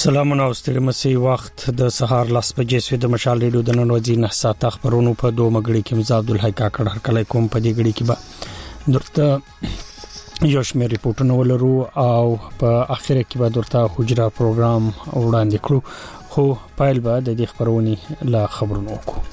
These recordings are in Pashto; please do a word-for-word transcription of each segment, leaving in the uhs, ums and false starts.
سلامونه او ستړي مسي وخت د سهار لاس بجې سوي د مشال ریډیو د نن ورځې نه ساعت خبرونو په دوه مګړي کې مزه عبدالحی کاکړ هر کله کوم په دې غړي کې به درته یو شمېر ریپورتونه ولرو او په اخر کې به درته حجره پروګرام وړاندې کړو خو پایل به د دې خبرونې لا خبرونو کو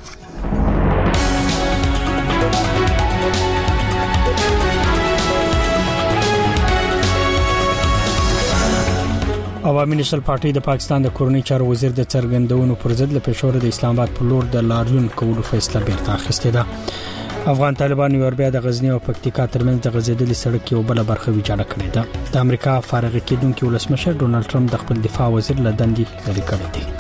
عوامي نېشنل پارټي د پاکستان د کورنۍ چارو وزیر د څرګندونو پر ضد له پېښور د اسلام آباد پر لور د لاریون کولو فیصله بیرته اخیسته ده. افغان طالبان یو بیا د غزنی او پکتیکا ترمنځ د غزیدلې سړک یو بل برخه ویجاړه کړې ده. د امریکا فارغ کېدونکو ولسمشر ډونالد ټرمپ د خپل دفاع وزیر له دندې لرې کړی دی.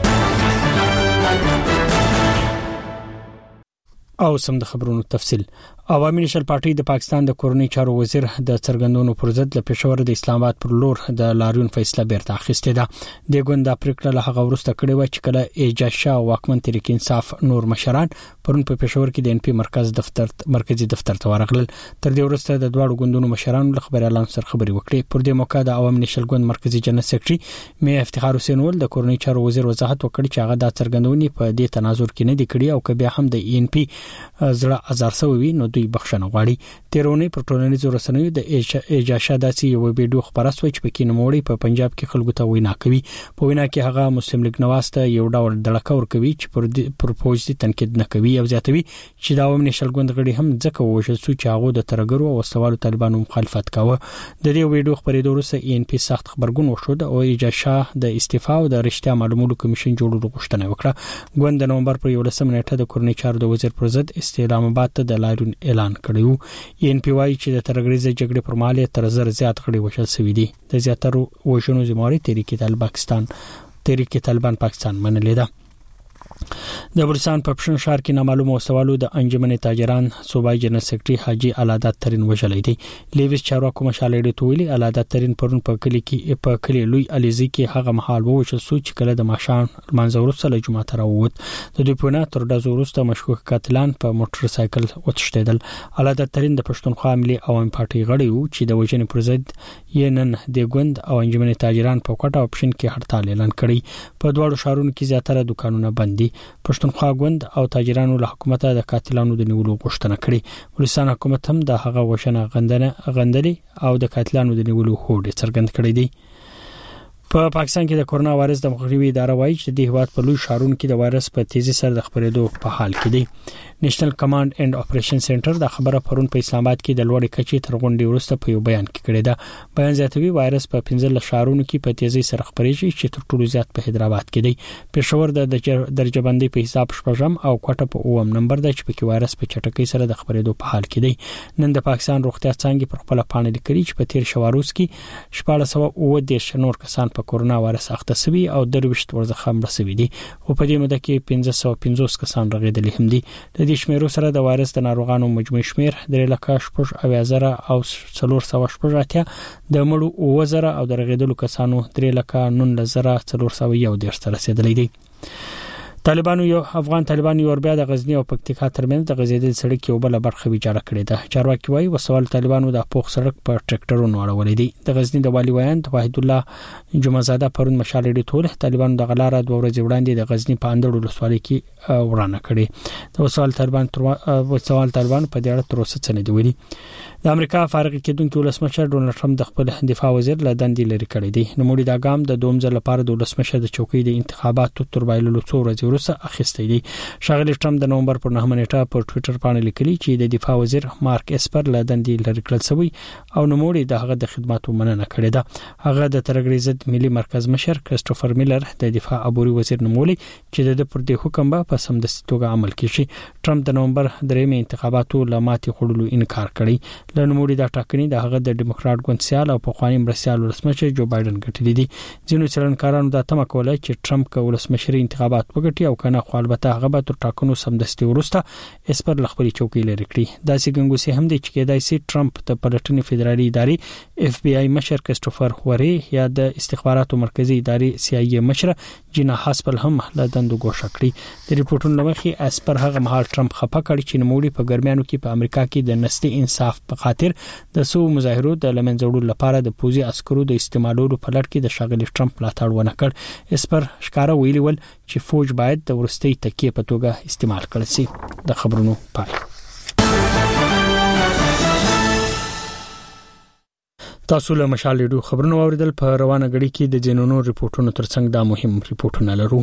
او سم د خبرونو تفصيل. عوامي نېشنل پارټي د پاکستان د کورنۍ چارو وزیر د څرګندونو پر ضد له پېښور د اسلام آباد پر لور د لاریون فیصله بیرته اخیسته ده. د ګوند پریکړه له هغه ورسته کړې و چې کله ایجاز شاه واکمن تحریک انصاف نور مشران پرون په پېښور کې د ان پی مرکز دفتر مرکزی دفتر ته ورغلل. تر دې ورسته د دوه ګوندونو مشرانو له خبري اعلان سره خبري وکړي. پر دې موقع د عوامي نېشنل ګوند مرکزی جنرال سیکریټري می افتخار حسین ول د کورنۍ چارو وزیر وضاحت وکړ چې هغه د څرګندونې په دې تناظر کې نه دی کړی او کبه هم د ان پی زړه ازار سوي نو دوی بخښنه غواړي. تیرونی پر ټولنیزو رسنیو د ایجاشا داسي یو ویډیو خبره سوي چې پکې نوموړي په پنجاب کې خلکو ته وینا کوي. په وینا کې هغه مسلم لیگ نواز ته یو ډول دړکه ور کوي چې پر پروپوز دي تنقید نه کوي او زیاتوي چې د عوامي نېشنل ګوند غړي هم ځکه ووژل شو چې هغه د ترګرو او سوالو طالبانو مخالفت کاوه. د دې ویډیو خبرېدو وروسته ان پی سخت خبرګون وشو او ایجاشا د استعفا او د رښتیا معلومولو کمیشن جوړولو غوښتنه وکړه. ګوند د نومبر پر یولسمه نیټه د کورنۍ چارو د وزیر پر ضد اسلام آباد ته د لاریون اعلان کړی. ان پی وايي چې د ترګریزه جګړې پر مهال تر زر زیات غړي وشل شوی دي. د زیاترو وژنو ذمہواری تحریک طالبان پاکستان تحریک طالبان پاکستان منلې ده. د بلوچستان په پښتون شهر کې نامعلومه سوالو د انجمن تاجران صوبایي جنرال سیکریټري حاجی علادت ترين وژلې دي. لیویس چارواکو مشالې ټولي علادت ترين پرون په کلی کې په کلی لوی الیزي کې هغه محل وو چې سوچ کله د ماشان منځور سره جمعه تر ووت. د دوی په نه تر د زورسته مشکوک قاتلان په موټر سایکل وتښتیدل. علادت ترين د پښتونخوا ملي عوامي پارټي غړي وو چې د وژنې پر ضد یې نن د ګوند او انجمن تاجران په کوټه اپشن کې هړتال اعلان کړی. په دواړو شهرونو کې زیاتره دکانونه بند دي. پښتونخوا ګوند او تاجرانو له حکومت د قاتلانو د نیولو غوښتنه کړې. بلوچستان حکومت هم د هغه وژنه غندنه غندلي او د قاتلانو د نیولو هوډ څرګند کړی دی. په پاکستان کې د کورونا وایرس د مخنیوي اداره وایي چې د هیواد په لوی شهرونو کې د وایرس په تیزی سره د خبرېدو په حال کې دی. نېشنل کمانډ اینڈ اپریشن سنټر د خبره پرون په اسلام آباد کې د لوړې کچې تر غونډې وروسته په یو بیان کې کړی دی. بیان زیاتوي وایرس په پنځه شهرونو کې په تیزی سره خبرېږي چې تر ټولو زیات په حیدرآباد کې دی. پېښور د درجه بندي په حساب شپږم او کوټه په اووم نمبر دی چې په وایرس په چټکۍ سره د خبرېدو په حال کې دی. نن د پاکستان روغتیا څنګه پر خپل پاڼه لیکلي چې په تیر شواروز کې شپږ سوه اووه دیرش نور کسان په کورونا وایرس اخته شوي او درويشت ورځخه مړه شوي دي. او په دې مده کې پنځه سوه پنځوس کسان رغېدلي هم دي. د دې شمیرو سره د وایرس د ناروغانو مجموعي شمیر درې لکه شپږ اویا زره او څلور سوه شپږ اتیا د مړو اووه زره او د رغېدلو کسانو درې لکه نولس زره څلور سوه یو دیرش ته رسیدلی دي. طالبانو یو افغان طالبان یو بیا د غزنی او پکتیکا ترمنځ د غزیدل سړک یو بل برخه ویجاړه کړې ده. چارواکي وايي وسوال طالبانو د پوخ سړک په ټریکټرونو اړولې دي. د غزنی د والی ویاند وحید الله جمعزاده پرون مشالې ټول طالبانو د غلاره د ورځې وړاندې د غزنی په اندړو لسوالۍ کې ورانه کړې. د وسوال طالبان تر وسوال طالبان په دې اړه تر اوسه څه نه دی ویلي. د امریکا فارغ کېدونکو ولسمشر ډونالد ټرمپ د خپل دفاع وزیر له دندې لري کړی دی. نو موږ د ګام د دوم ځل لپاره د ولسمشر د چوکۍ د انتخاباتو تر بایللو څو ورځې وروسته اخیستی دی. شاغلی ټرمپ د نومبر پر نهمه نیټه په ټوئیټر باندې لیکلي چې د دفاع وزیر مارک اسپر له دندې لري کړل شوی او نو موږ د هغه د خدماتو مننه کړې ده. هغه د ترګریزد ملي مرکز مشر کریسټوفر میلر د دفاع عبوري وزیر نومولي چې د پر دې حکم به په سمدستي توګه عمل کړي. ټرمپ د نومبر درېمه انتخاباتو لماتې خړلو انکار کړی. له نوموړي د ټاکنې د هغه د ډیموکرات ګوند سیال او په خواني مرسیال ولسمشر جو بایدن ګټلې دي. ځینو څلورکارانو د تمه کوله چې ټرمپ که ولسمشري انتخابات وګټي پریوټي او کنه خو البته هغه به تر ټاکنو سمدستي ورسته اسپر لخپلي چوکۍ لري کړی دا سیګنګوسي هم د چکیدای سي ټرمپ د پلټنې فدرالي ادارې اف بي آی مشر کریسټوفر هوري یا د استخباراتو مرکزی ادارې سی آی ای مشر جینا هاسپل هم له دندو ګوښه کړی د ریپورتونو لمخې اسپر هغه مهال ټرمپ خپه کړی چې نوموړي په ګرمیانو کې په امریکا کې د نسلي انصاف په خاطر د سو مظاهرو د لمنځوړو لپاره د پوزي عسکرو د استعمالولو په لړ کې د شاغلي ټرمپ ملاتړ ونه کړ اسپر ښکارا ویلي ول چې فوج باید د ورستۍ تکیه په توګه استعمال کړي شي د خبرونو پای تاسو له مشال ډو خبرونو اوریدل په روانه غړي کې د جنونو ریپورتونو ترڅنګ دا مهم ریپورتونه لرو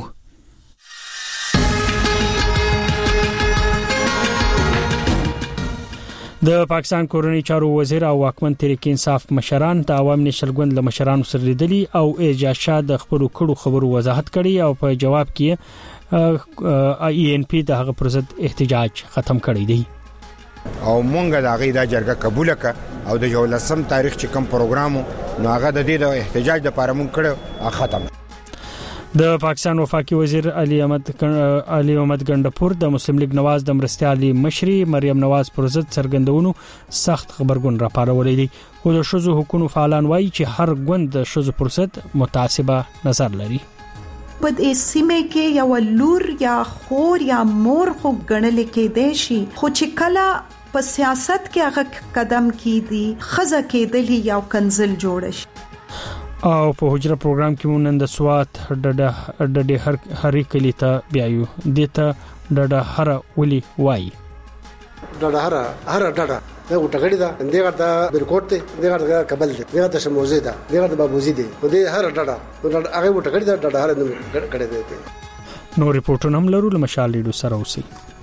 د پاکستان کورنۍ چارو وزیر او واکمن تحریک انصاف مشران د عوام نشل ګوند له مشرانو سره لیدلي او اعجاز شاه د خپل کړو خبرو وضاحت کړي او په جواب کې ای ان پی د هغه پر ضد احتجاج ختم کړی دی او مونږه د هغه د جرګه قبول کړه او د جولسم تاریخ چې کوم پروګرام نو هغه د دې د احتجاج لپاره مونږ کړو ختم د پاکستان وفاقي وزیر علي احمد علي احمد ګندپور د مسلم لیگ نواز د مرستيالي مشري مریم نواز پر ضد څرګندونو سخت خبرګون راپارولې دي خو د شذو حکومت فعالان وایي چې هر ګوند د شذو پر ضد متعصبه نظر لري په دې سیمه کې یو لور یا خور یا مور خو ګڼل کې دي شي خو چې کله په سیاست کې هغه قدم کیدی خزه کېدلی یو کنزل جوړ شي او په حجره پروګرام کې مونږ نن د سوات ډډه ډډه هر هرې کلی ته بیايو دته ډډه هر ولي وای ډډه هر هر ډډه دا وټګړی دا دغه د برکوټ ته دغه د کابل ته دغه د شموزه ده دغه د بابوزي ده په دې هر ډډه هغه وټګړی دا ډډه هر نو کړي دي نو ریپورټونه هم لرو لمشال لیډو سره اوسي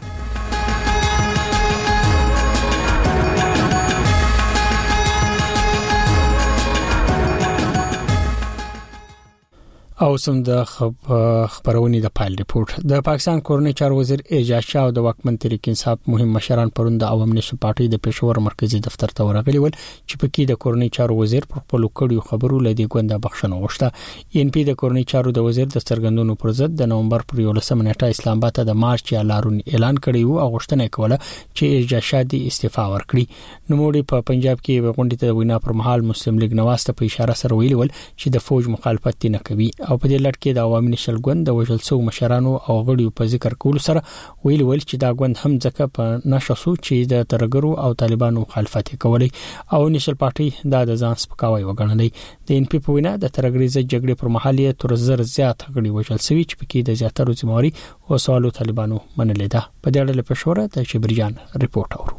او سم د خبرونې د پایل ریپورت د پاکستان کورنۍ چارو وزیر اعجاز شاه او د واکمن تحریک انصاف مهم مشران پروند د عوام نشو پارټي د پېښور مرکزی دفتر ته ورغلي ول چې پکې د کورنۍ چارو وزیر پر خپل کړیو خبرو لدی ګونده بخښنه وغوښته ان پی د کورنۍ چارو د وزیر د څرګندونو پر ضد د نومبر پر یولسمه نیټه اسلام آباد ته د مارچ یا لارون اعلان کړی او غوښتنه کوله چې اعجاز شاه د استعفا ورکړي نوموړي په پنجاب کې غونډې ته وینا پر مهال مسلم لیگ نواز ته په اشاره سره ویلي ول چې د فوج مخالفت نه کوي او په دې لړ کې د عوامي نشل ګوند د وژل شو مشرانو او غړیو په ذکر کول سره ویل ول چې دا ګوند هم ځکه په نشو چې د ترګرو او طالبانو مخالفت کوي او نشل پارټي دا د ځان سپکاوي وګڼلې د ان پی په وینا د ترګریزه جګړې پر مهال یې تر زر زیات غړي وژل شوی چې پکې د زیاترو ذمہواری او سوالو طالبانو منلې ده په دې اړه په شوره د شبرجان ریپورت اورو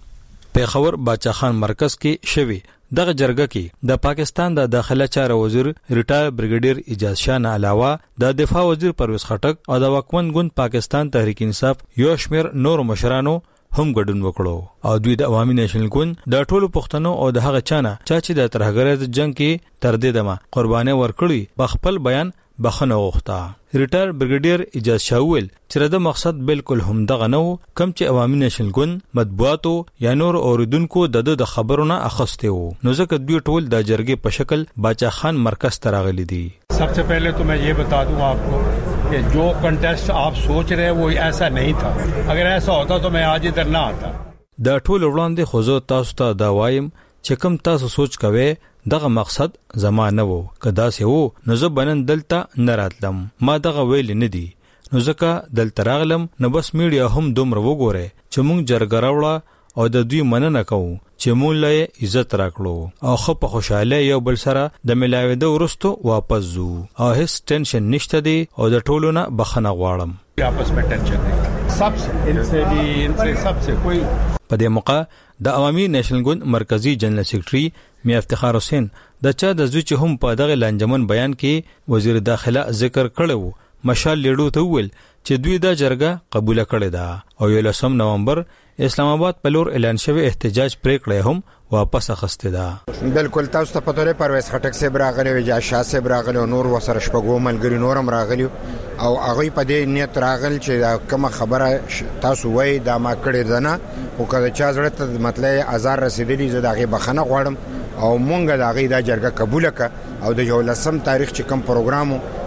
پیښور باچا خان مرکز کې شوی دغه جرګه کې د پاکستان د داخله چارو وزیر ریټایر بریګیډیر اعجاز شاه نه علاوه د دفاع وزیر پرویز خټک او د واکمن ګوند پاکستان تحریک انصاف یو شمیر نور مشرانو هم ګډون وکړو او دوی د عوامي نېشنل ګوند د ټولو پښتنو او د هغه چانه چې د ترهګرۍ جنگ کې تر دې دمه قرباني ورکړي په خپل بیان بخنه وغوښته ریټایر بریګیډیر اعجاز شاه ویل چې د مقصد بالکل هم دغه نو کم چې عوامي نېشنل ګوند مطبوعاتو یا نور اوریدونکو د د خبرونه اخسته وو نو ځکه دوی ټول د جرګې په شکل باچا خان مرکز ته راغلي دي सबसे पहले तो मैं ये बता दूं आपको कि जो कंटेस्ट आप सोच रहे हैं वो ऐसा नहीं था अगर ऐसा होता तो मैं आज इधर ना आता د ټول وړاندې خوځو تاسو ته دا وایم چې کوم تاسو سوچ کوئ دغه مقصد زمانه وو کدا سه وو نو زه بنن دلته نه راتلم ما دغه ویل نه دي نو ځکه دلته راغلم نو بس میډیا هم دومره وګوره چې مونږ جرګه راوړه او د دوی مننه کوو چې مونږ له عزت راکړو او خو په خوشاله یو بل سره د ملاویدو ورستو واپس زو او هیڅ ټینشن نشته دی او د ټولو نه بخنه غواړم आपस में टेंशन नहीं सबसे इनसे भी इनसे सबसे कोई په دې موقع د عوامي نېشنل ګوند مرکزی جنرال سیکریټري میا افتخار حسین د چا د زوی چې هم په دغه لنجمن بیان کې وزیر داخله ذکر کړو مشال لیډو ته ویل چې دوی دا جرګه قبول کړې ده او یولسم نومبر اسلام آباد په لور اعلان شوی احتجاج پریکړه هم واپس اخسته ده بالکل تاسو ته پته لري پرویز خټک سے براغلی وجا شاه سے براغلی نور وسره شپږو ملګری نورم راغلی او هغه په دې نیت راغل چې کوم خبره تاسو وای دا ما کړی ده نه او کله چا زړه ته مطلب ازار رسیدلی زه دغه بخنه غواړم او مونږ دغه د جرګه قبول ک او د یولسم تاریخ چې کوم پروګرام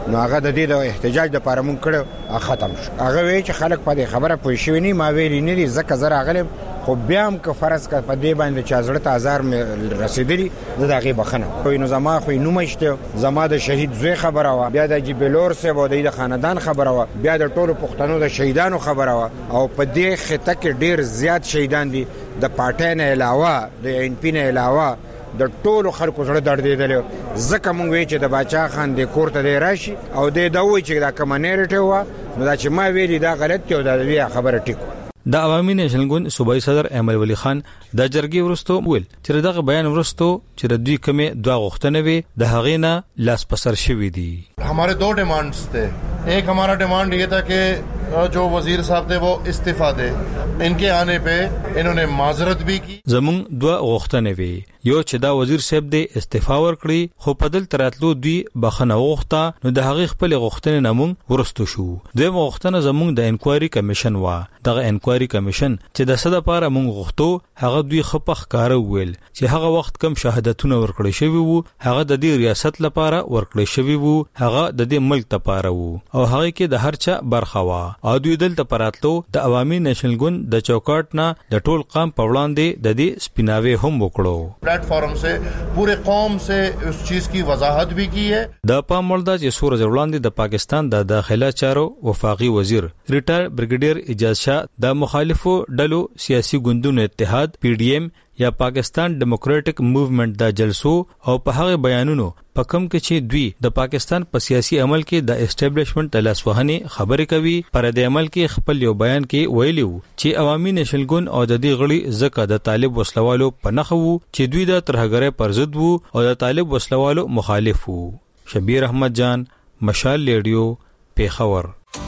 نو هغه د دې د احتجاج د لپاره مونږ کړو ختم شو. هغه وی چې خلک په دې خبره پوه شي نه، ما ویلي نه دي زکه زره غلب خو بیا هم که فرض کا په دې باندې چې حضرت هزار مې رسیدلی د دغه بخنه خو نو زما خو نو مشته زما د شهید زوی خبره وا، بیا د جبلور سه و د خاندان خبره وا، بیا د ټولو پښتنو د شهیدانو خبره وا، او په دې خطه کې ډیر زیات شهیدان دي د پارټۍ نه علاوه د ان پی نه علاوه د ټولو خلکو سره دردیدل. ځکه مونږ وی چې د باچا خان د کور ته راشي او د دوی چې دا کمنیرټ و نو دا چې ما ویلي دا غلط دی او دا وی خبره ټیک. د عوامي نېشنل ګوند صوبایي صدر احمد ولی خان د جرګې ورستو ویل چې دغه بیان ورستو چې د دوی کمې دوه غوښتنې وي د هغې نه لاس پسر شوي دي. हमारे दो डिमांड्स थे. एक हमारा डिमांड ये था कि जो वजीर साहब थे वो इस्तीफा दे. इनके आने पे इन्होंने माजरत भी की. زمون دوه غوښتنې وي، یو چې دا وزیر صاحب دې استعفا ورکړي خو په دل تراتلو دوی بخنه وغوښته نو د هغې خپل غوښتنې نه مونږ ورستو شو. دویم غوښتنه زمونږ د انکوایري کمیشن وا. دغه انکوایري کمیشن چې د څه دپاره مونږ غوښتو هغه دوی ښه په ښکاره وویل چې هغه وخت کم شهادتونه ورکړی شوي وو هغه د دې ریاست لپاره ورکړی شوي وو، هغه د دې ملک لپاره وو او هغه کې د هر چا برخه وا. او دوی دلته پراتلو د عوامي نېشنل ګوند د چوکاټ نه د ټول قام په وړاندې د دې سپیناوي هم وکړو. پلیټ فارم سے پورے قوم سے اس چیز کی وضاحت بھی کی ہے. د پام وړ ده چې څو ورځې وړاندې د پاکستان د داخله چارو وفاقي وزیر ریټایر بریګیډیر اجاز شاه د مخالفو ډلو سیاسي ګوندونو اتحاد پی ډی ایم یا پاکستان ډیموکراټک موومېنټ د جلسو او په هغه بیانونو په کوم کې چې دوی د پاکستان په سیاسي عمل کې د اسټابلیشمنت د لاسوهنې خبرې کوي پر د عمل کې خپل یو بیان کې ویلي وو چې عوامي نېشنل ګوند او د دې غړي زکه د طالب وسلوالو په نخو وو چې دوی د ترهګرۍ پر ضد وو او د طالب وسلوالو مخالف وو. شبیر احمد جان، مشال ریډیو، پیښور.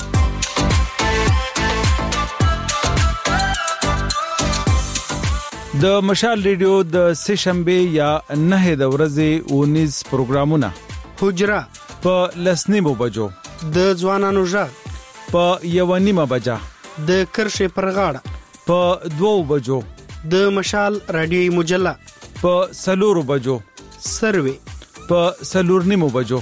د مشال ریډیو د سه شنبه یا نه د ورځې اونیز پروګرامونه حجره په لسنیمو بجو، د ځوانانو ژغ په یو نیمه بجه، د کرښې پر غاړه په دوو بجو، د مشال رادیوي مجله په سلورو بجو، سروي په سلور نیمو بجو.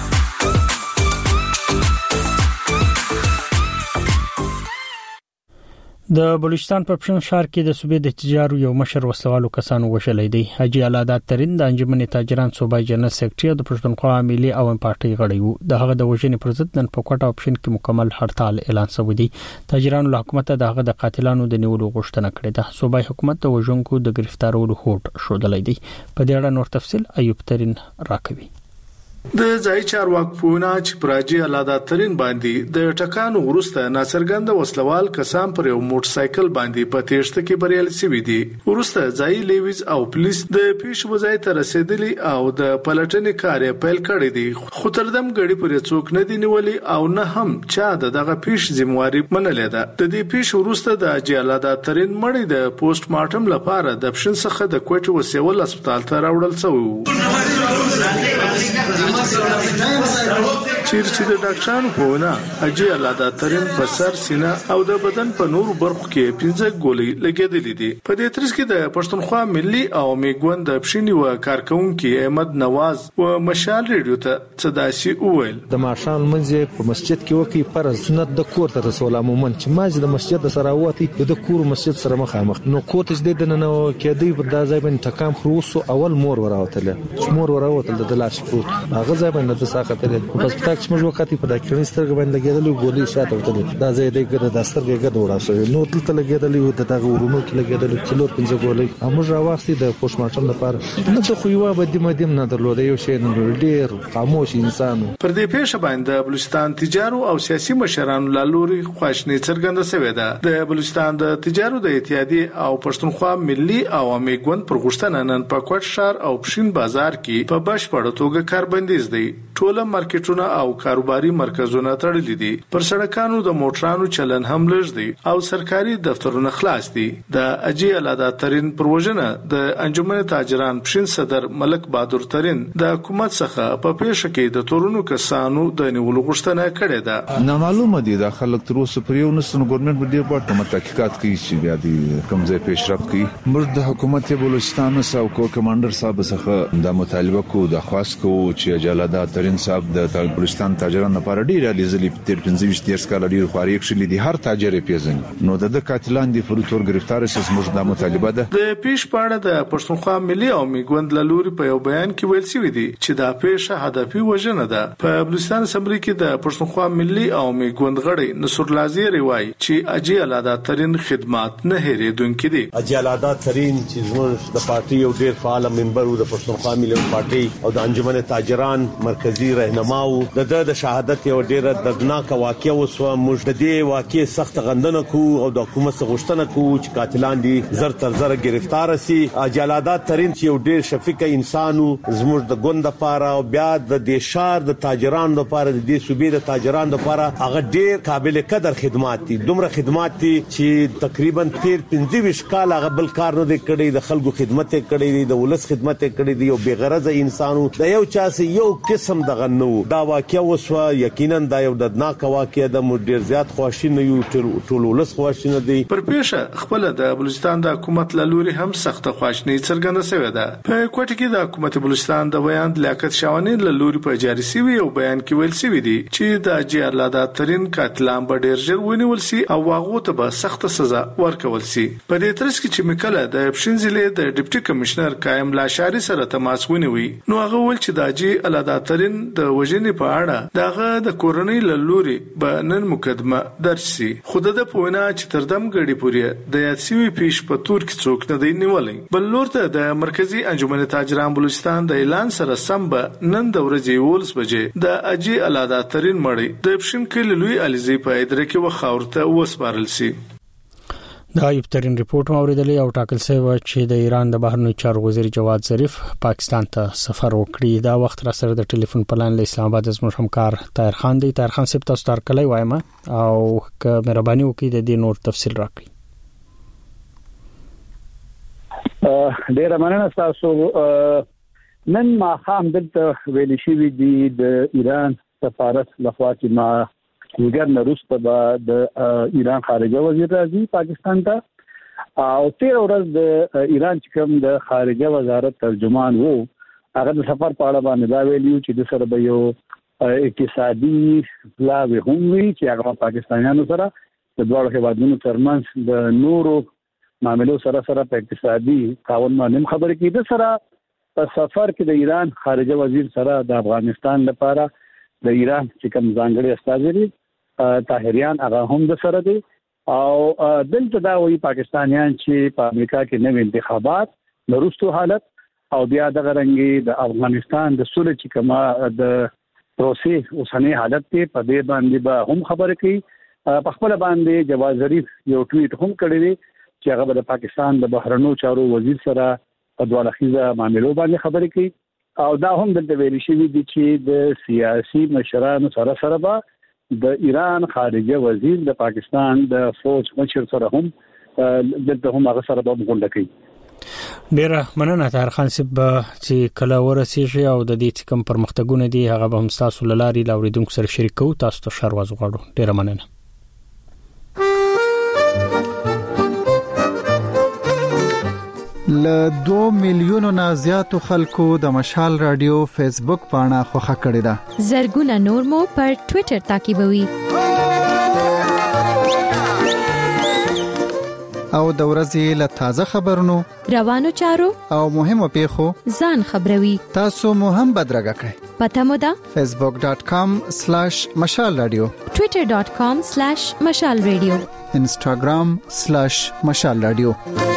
د بلوچستان په پښین ښار کې د صوبې د تجارو یو مشر وسلوالو کسانو وشلې دی. حاجی علادات ترين د انجمن تاجران صوبای جنرال سیکریټری د پښتونخوا ملي عوام پارټي غړی وو. د هغه د وژنې پر ضد نن په کوټه او پښین کې مکمل هړتال اعلان شوی دی. تاجرانو له حکومت د هغه د قاتلانو د نیولو غوښتنه کړې ده. صوبای حکومت د وژونکو د گرفتارولو هوټ شودلې دی. په دې اړه نور تفصيل ایوب ترين راکوي. د ځای چارواکونه چې پراجي علادات ترين باندې د ټکانو ورسته ناڅرګند وسلوال کسان پر یو موټر سایکل باندې په تیښته کې بریالي شوي دي. ورسته ځای لیویز او پولیس د پیښ وځای ته رسیدلي او د پلټنې کار پیل کړی دی. خو تر دم غړي پر څوک نه دی نیولي او نه هم چا دغه پیښ ذمہواری منلې ده. د دې پیښ ورسته د حاجی علادات ترين مړی د پوسټ مارټم لپاره د پښین څخه د کوټه وسیول هسپتال ته راوړل شوی. چیر چې د ډاکټرانو په ونه حاجی علادات ترين په سر، سینه او د بدن په نورو برخو کې پنځه ګولۍ لګېدلې دي. په دې ترڅ کې د پښتونخوا ملي عوامي ګوند د پښینی و کارکونکو احمد نواز و مشال ریډیو ته صداسي وویل د ماشال منځ په مسجد کې وکی پر سنت د کور ته رسول مومن چې ماج د مسجد سره وتی د کور مسجد سره مخامخ نو کوته دې د نن کې دی په دازای باندې ټکام خروسو اول مور وراوتل مور وراوتل د لاش پروت هغه ځای باندې د ساقته په هسپتال چې موږ وخت په داکټرین سترګ باندې لګیدل ګولې شاته وته دا ځای دې ګر د سترګې ګډ وړا شو نو تل لګیدل یو د دغه ورونو کې لګیدل څلور پنځه ګولې موږ راوستي د پوسټ مارټم لپاره نه څه خو یو بده مدیم نه درلود یو شی نه ډیر خاموش انسان. پر دې پیښه باندې بلوچستان تجارو او سیاسي مشرانو لالوري خواشنی څرګنده شوې ده. د بلوچستان د تجارو د اتحادیې او پښتونخوا ملي عوامي ګوند پر غوښتنه نن په کوټ ښار او پښین بازار کې په بشپړ توګه کاربندیز دی. ټول مارکیټونه او کاروباري مرکزونه تړلي دي. پر سړکانو د موټرانو چلن هم لږ دی او سرکاري دفترونه خلاص دي. د حاجی علادات ترين پروژنه د انجمن تاجران پښین صدر ملک بهادر ترين د حکومت څخه په پیښه کې د تورونو کسانو د نیولو غوښتنه کړې ده. نه معلومه دي د خلک تر اوسه پر یو نسن ګورنمنت باندې په کومه تحقیقات کوي چې بیا دي کوم ځای پیشرفت کوي. موږ د حکومت بلوچستان سره کو کمانډر صاحب څخه د مطالبه کو د خاص کو چې علادات ترين صاحب د بلوچستان بلوچستان تاجرانو لپاره ډیر لیزلي تیر پنځه ویشت دیرش کال ډیر خواري کړلې دي هر تاجر پیژني نو د قاتلان دي پر تور گرفتار شي زموږ د مطالبه ده د پیش پاړه د پښتونخوا ملي او میګوند لوري په یو بیان کې ویل شوی دی چې دا پیښه هدفي وژنه ده په بلوچستان اسمبلی کې د پښتونخوا ملي او میګوند غړي نصر لازی روایي چې اجي الادا ترين خدمات نه هېریدونکې دي اجي الادا ترين چې زموږ د پارټي یو ډیر فعال ممبر د پښتونخوا ملي پارټي او د انجمن تاجران مرکزی رهنماو د د شهادت یو ډیره دردناک واقعه وسو موږ د دې واقعې سخت غندنه کو او د حکومت څخه غوښتنه کو چې قاتلان دي زر تر زر گرفتار شي جلادات ترين چې یو ډیر شفیق انسانو زموږ د ګوند لپاره او بیا د دیشار د تاجرانو لپاره د دې صوبې د تاجرانو لپاره هغه ډیر قابل قدر خدمات دي دومره خدمات دي چې تقریبا تیر پنځه ویشت کال هغه بل کار نه کړی د خلکو خدمت کړی دی د ولس خدمت کړی دی او بغرض انسانو د یو چا سي یو قسم د غنو دا واقعیا وسو یقینا دا یو دردناک واقعیا د ډیر زیات خواشینه یو ټول ولس خواشینه دی پر پیښه خپل د بلوچستان د حکومت لوري هم سخت خواشنی څرګنده شوې ده په کوټه کې د حکومت بلوچستان د بیان لیاقت شاونی لوري په جاري سوي او بیان کې ویل سوي دي چې د اجي الادا ترين قاتلان به ډیر ژر ونیول سي او واغو ته به سخت سزا ورکول سي په دې ترڅ کې چې مکله د اپشن ضلع د ډیپټي کمشنر قائم لاشاري سره تماس ونیوي نو هغه ول چې د اجي الادا ترين د وژنې په اړه دغه د کورنۍ لوري به نن مقدمه درج سي خود د پوینا چې تردم غړي پوري د یاسوي پیش په تور کې څوک نه دی نیولې بل لور ته د مرکزی انجمن تاجران بلوچستان د اعلان سره سم به نن د ورځې ولس بجې د اجي الادا ترين مړی د اپشن کې لوی عليزي په اداره کې وخاورته وسپارل سي دا یو ترين ریپورت اوریدلې او ټاکل شوی چې د ایران د بهرنیو چارو وزیر جواد ظریف پاکستان ته سفر وکړي دا وخت را سره د ټلیفون پلان له اسلام آباد زموږ همکار طاهر خان دی طاهر خان سپ تاسو تر کله وایم او که مهرباني وکړئ د دې نور تفصیل راکړئ ډیر مننه تاسو نن ما خام دلته ویل شوی دی د ایران سفارت لخوا چې ما وګر نروسته د ایران خارجه وزیر راځي پاکستان ته او تیر ورځ د ایران چې کوم د خارجه وزارت ترجمان وو هغه د سفر په اړه باندې دا ویلو چې د سره به یو اقتصادي لاوي هم وي چې هغه پاکستانیانو سره د دوه هیوادونو ترمنځ د نورو معاملو سره سره په اقتصادي تعاون باندې خبرې کیده سره په سفر کې د ایران خارجه وزیر سره د افغانستان لپاره د ایران چې کوم ځانګړي استازي طاهریان هغه هم د سره دي او دلته دا وی پاکستانیان چې په امریکا کې نوې انتخابات نورستو حالت او بیا د غرنګي د افغانستان د سولې چې کومه د پروسې اوسنۍ حالت ته په دې باندې به هم خبرې کوي په خپل باندې جواز ظریف یو ټویټ هم کړی دی چې هغه د پاکستان د بهرنیو چارو وزیر سره په دوه لخیزه معاملو باندې خبرې کوي او دا هم د ویل شوی دی چې د سیاسي مشرانو سره سره به د ایران خارجه وزیر د پاکستان د فوج مشر سره هم دلته هم هغه سره به غونډه کوي ډیره مننه طاهر خان صاحب چې کله ورسیږي او د دې کوم پرمختګونه دي هغه به هم تاسو لاري لاوریدونکو سره شریک کوو تاسو ته شروع غواړو ډیره مننه ل دوه میلیونو نه زیاتو خلکو د مشال رادیو فیسبوک پاڼه خوښه کړې ده زرګونه نور مو پر ټوئیټر تعقیبوي او د ورځې له تازه خبرونو روانو چارو او مهمو پیښو ځان خبروي تاسو مو هم بدرګه کړئ پته مو ده facebook dot com slash mashal radio twitter dot com slash mashal radio instagram slash mashal radio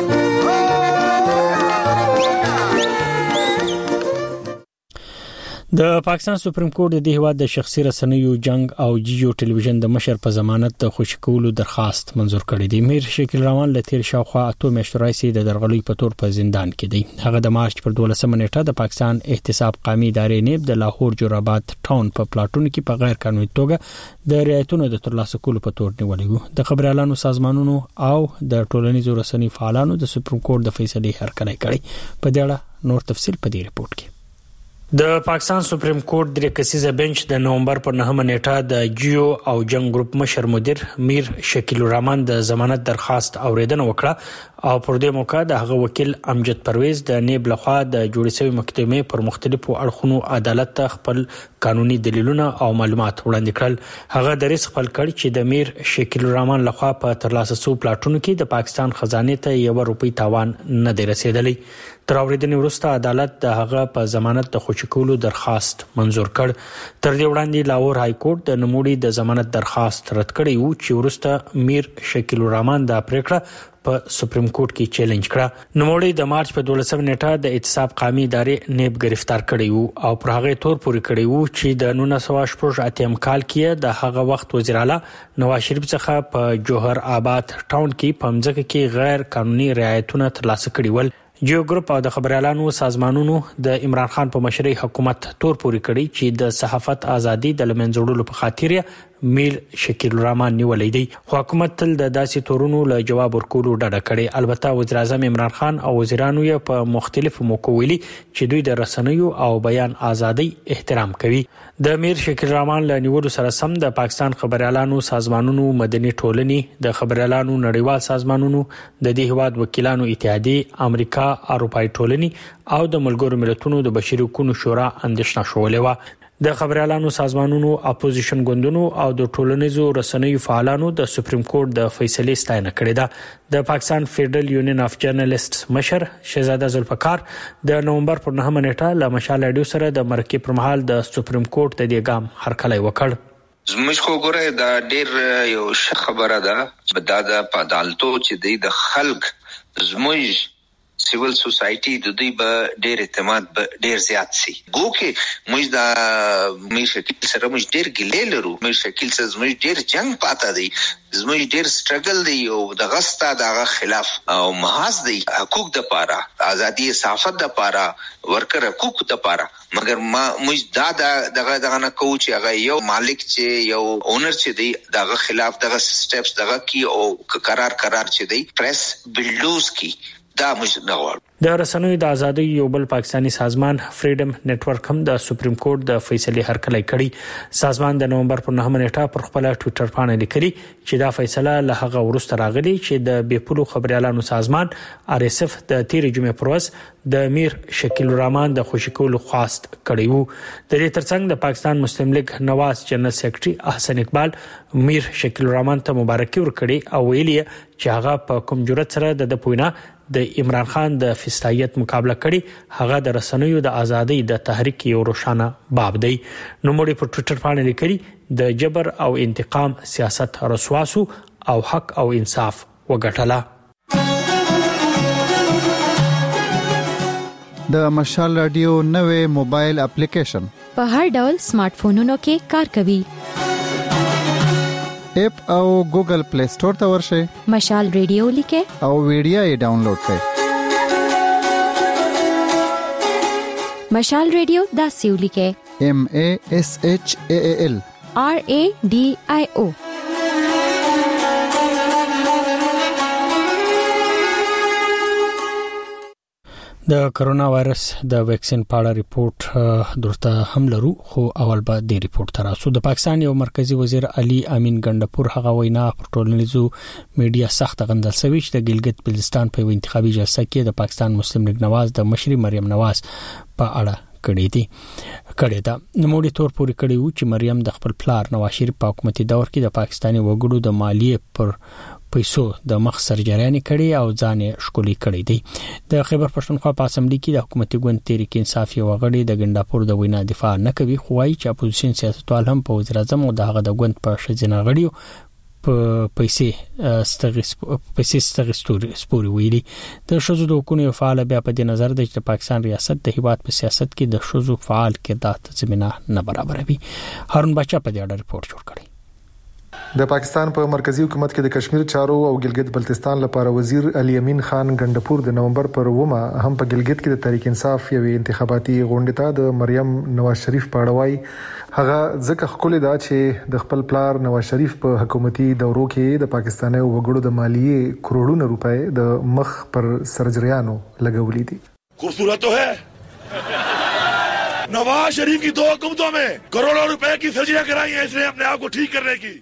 د پاکستان سپریم کورټ د هیواد د شخصي رسنیو جنگ او جیو ټلویزیون د مشر په ضمانت د خوشی کولو درخواست منزور کړی دی میر شکیل روان له تیر شاوخوا اته میاشتې راځي د درغلي په تور په زندان کې دی هغه د مارچ پر دولسمه نیټه د پاکستان احتساب قومي ادارې نیب د لاهور جوراباد ټاون په پلاټون کې په غیر قانوني توګه د رعایتونو د ترلاسه کولو په تور نیولې د خبري اعلانو سازمانونو او د ټولنیزو رسنیو فعالانو د سپریم کورټ د فیصلې هرکلی کړی په دې اړه نور تفصیل په دې ریپورت کې د پاکستان سپریم کورټ د کسیزه بنچ د نومبر پر نهمه نیټه د جیو او جنگ ګروپ مشر مدیر میر شکیل الرحمن د ضمانت درخواست اوریدنه وکړه او پر دې موقع د هغه وکیل امجد پرویز د نیب لخوا د جوړې شوی محکمې پر مختلفو اړخونو عدالت ته خپل قانوني دلیلونه او معلومات وړاندې کړل. هغه درس خپل کړ چې د میر شکیل الرحمن لخوا په ترلاسه شوی پلاټونو کې د پاکستان خزانه ته یو روپی تاوان نه دی رسیدلی. تر اوریدنې وروسته عدالت د هغه په ضمانت د خوشی کولو درخواست منزور کړ. تر دې وړاندې لاهور های کورټ د نوموړي د ضمانت درخواست رد کړی و چې وروسته میر شکیل الرحمن د پریکړه په سپریم کورټ کې چیلنج کړه. نوموړي د مارچ په دولسمه نیټه د اعتصاب قومي ادارې نیب گرفتار کړی و او پر هغه تور پورې کړی و چې د نولس سوه شپږ اتیا کال کې د هغه وخت وزیر اعلی نواز شریف څخه په جوهر آباد ټاون کې په مځکه کې غیر قانوني رعایتونه ترلاسه کړي ول. جیو ګروپ او د خبريالانو سازمانونو د عمران خان په مشرۍ حکومت تور پورې کړی چې د صحافت ازادي د لمنځوړلو په خاطر میر شکیل الرحمن نیولې دی. خو حکومت تل د داسې تورونو له جواب ورکولو ډډه کړې. البته وزیر اعظم عمران خان او وزیرانو یې په مختلفو موقعو ویلي چې دوی د رسنیو او بیان ازادي احترام کوي. د میر شکیل الرحمن له نیولو سره سم د پاکستان خبريالانو سازمانونو، مدني ټولنې، د خبريالانو نړیوال سازمانونو، د دې هواد وکیلانو اتحادیه، امریکا، اروپای ټولنې او د ملګرو ملتونو د بشري حقوقو شورا اندېښنه شولې و. د خبريالانو سازمانونو، اپوزیشن ګوندونو او د ټولنیزو رسنیو فعالانو د سپریم کورټ د فیصلې ستاینه کړې ده. د پاکستان فدرل یونین اف جرنالستس مشر شهزاده ذوالفقار د نومبر پر نهمه نیټه له مشال رادیو سره د مرکې پر مهال د سپریم کورټ د دې ګام هرکلی وکړ. زموږ خو ګوره دا ډېر یو ښه خبره ده دا د عدالتو چې د خلک زموږ سیول سوسایټي د دوی به ډېر اعتماد به ډېر زیات سي. ګوکې موږ دا موږ شکیل سره موږ ډېر ګیلې لرو، موږ شکیل سره موږ ډېر جنگ پاته دی، زموږ ډېر سټرګل دی او د غستا دغه خلاف او محاذ دی حقوق د پاره، ازادي صحافت د پاره، ورکر حقوق د پاره. مګر ما موږ دا دغه دغه نه کوو چې هغه یو مالک چې یو اونر چې دی دغه خلاف دغه سټیپس دغه کی او قرار قرار چې دی پریس بلډوز کی دا موږ نه غواړو. د رسنیو د ازادۍ یو بل پاکستانی سازمان فریډم نتورک هم د سپریم کورټ د فیصلې هرکلی کړی. سازمان د نومبر پر نهمه نیټه پر خپل ټوئیټر باندې لیکلي چې دا فیصله له هغه وروسته راغلی چې د بیپولو خبريالانو سازمان آر اس اف د تیر جمعې پر ورځ د میر شکیل الرحمن د خوشی کولو خواست کړی وو. د دې ترڅنګ د پاکستان مسلم لیگ نواز جنرال سیکریټري احسن اقبال میر شکیل الرحمن ته مبارکي ورکړي او ویلي چې هغه په کوم جرأت سره د پوینا د عمران خان د فستایت مقابله کړي، هغه د رسنیو د ازادۍ د تحریک یو روښانه باب دی. نو مړي په ټوئیټر باندې لیکلي د جبر او انتقام سیاست رسواسو او حق او انصاف وګټله. د مشال رادیو نوې موبایل اپلیکیشن په هر ډول سمارټ فونونو کې کار کوي. اپ او ګوګل پلی سٹور ته ورشئ، مشال ریډیو لیکه او ویډیو یې ډاونلوډ کړئ. مشال ریډیو دا سیو لیکه M A S H A A L R A D I O. د کرونا وایرس د ویکسین په اړه ریپورت درته هم لرو، خو اول به د ریپورت تراسو. د پاکستان یو مرکزی وزیر علي امین ګندپور هغه وینا پر ټولنیزو میډیا سخت غندل شوی چې د ګلګت بلتستان په انتخابي جلسه کې د پاکستان مسلم لیگ نواز د مشري مریم نواز په اړه کړی دی کړی دا. نوموړي تور پورې کړی و چې مریم د خپل پلار نواز شریف په حکومتي دور کې د پاکستاني وګړو د مالیې پر پیسو د مخ سرجریانې کړي او ځان شکولي کړي دي. د خیبر پښتونخوا په اسمبلی کې د حکومتي ګوند تحریک انصاف یو غړي د ګنداپور د وینا دفاع نه کوي، خو وايي چې اپوزیشن سیاستوال هم په وزیر اعظم او دغه د ګوند په شځنه غړي په پیسې ستغس پیسې ستغستوري سپوري ویلي. د شذو د حکومت فعال بیا په دې نظر د پاکستان ریاست د هیواد په سیاست کې د شذو فعال کردار زمينه نه برابروي. هارون بچا په دې اړه ریپورت جوړ کړی. د پاکستان په مرکزی حکومت کې د کشمیر چارو او ګلګت بلتستان لپاره وزیر علي امین خان ګندپور د نومبر پر ومه هم په ګلګت کې د تحریک انصاف یوې انتخاباتي غونډه ته د مریم نواز شریف په اړه وایي. هغه ځکه خپل دا چې د خپل پلار نواز شریف په حکومتي دورو کې د پاکستاني وګړو د مالیې کروڑونو روپے د مخ پر سرجریانو لګولې دي. خوبصورت تو ہے नवाज शरीफ की दो हुकूमतों में करोड़ों रुपए की सर्जरियां कराई हैं इसने अपने आप को ठीक करने की.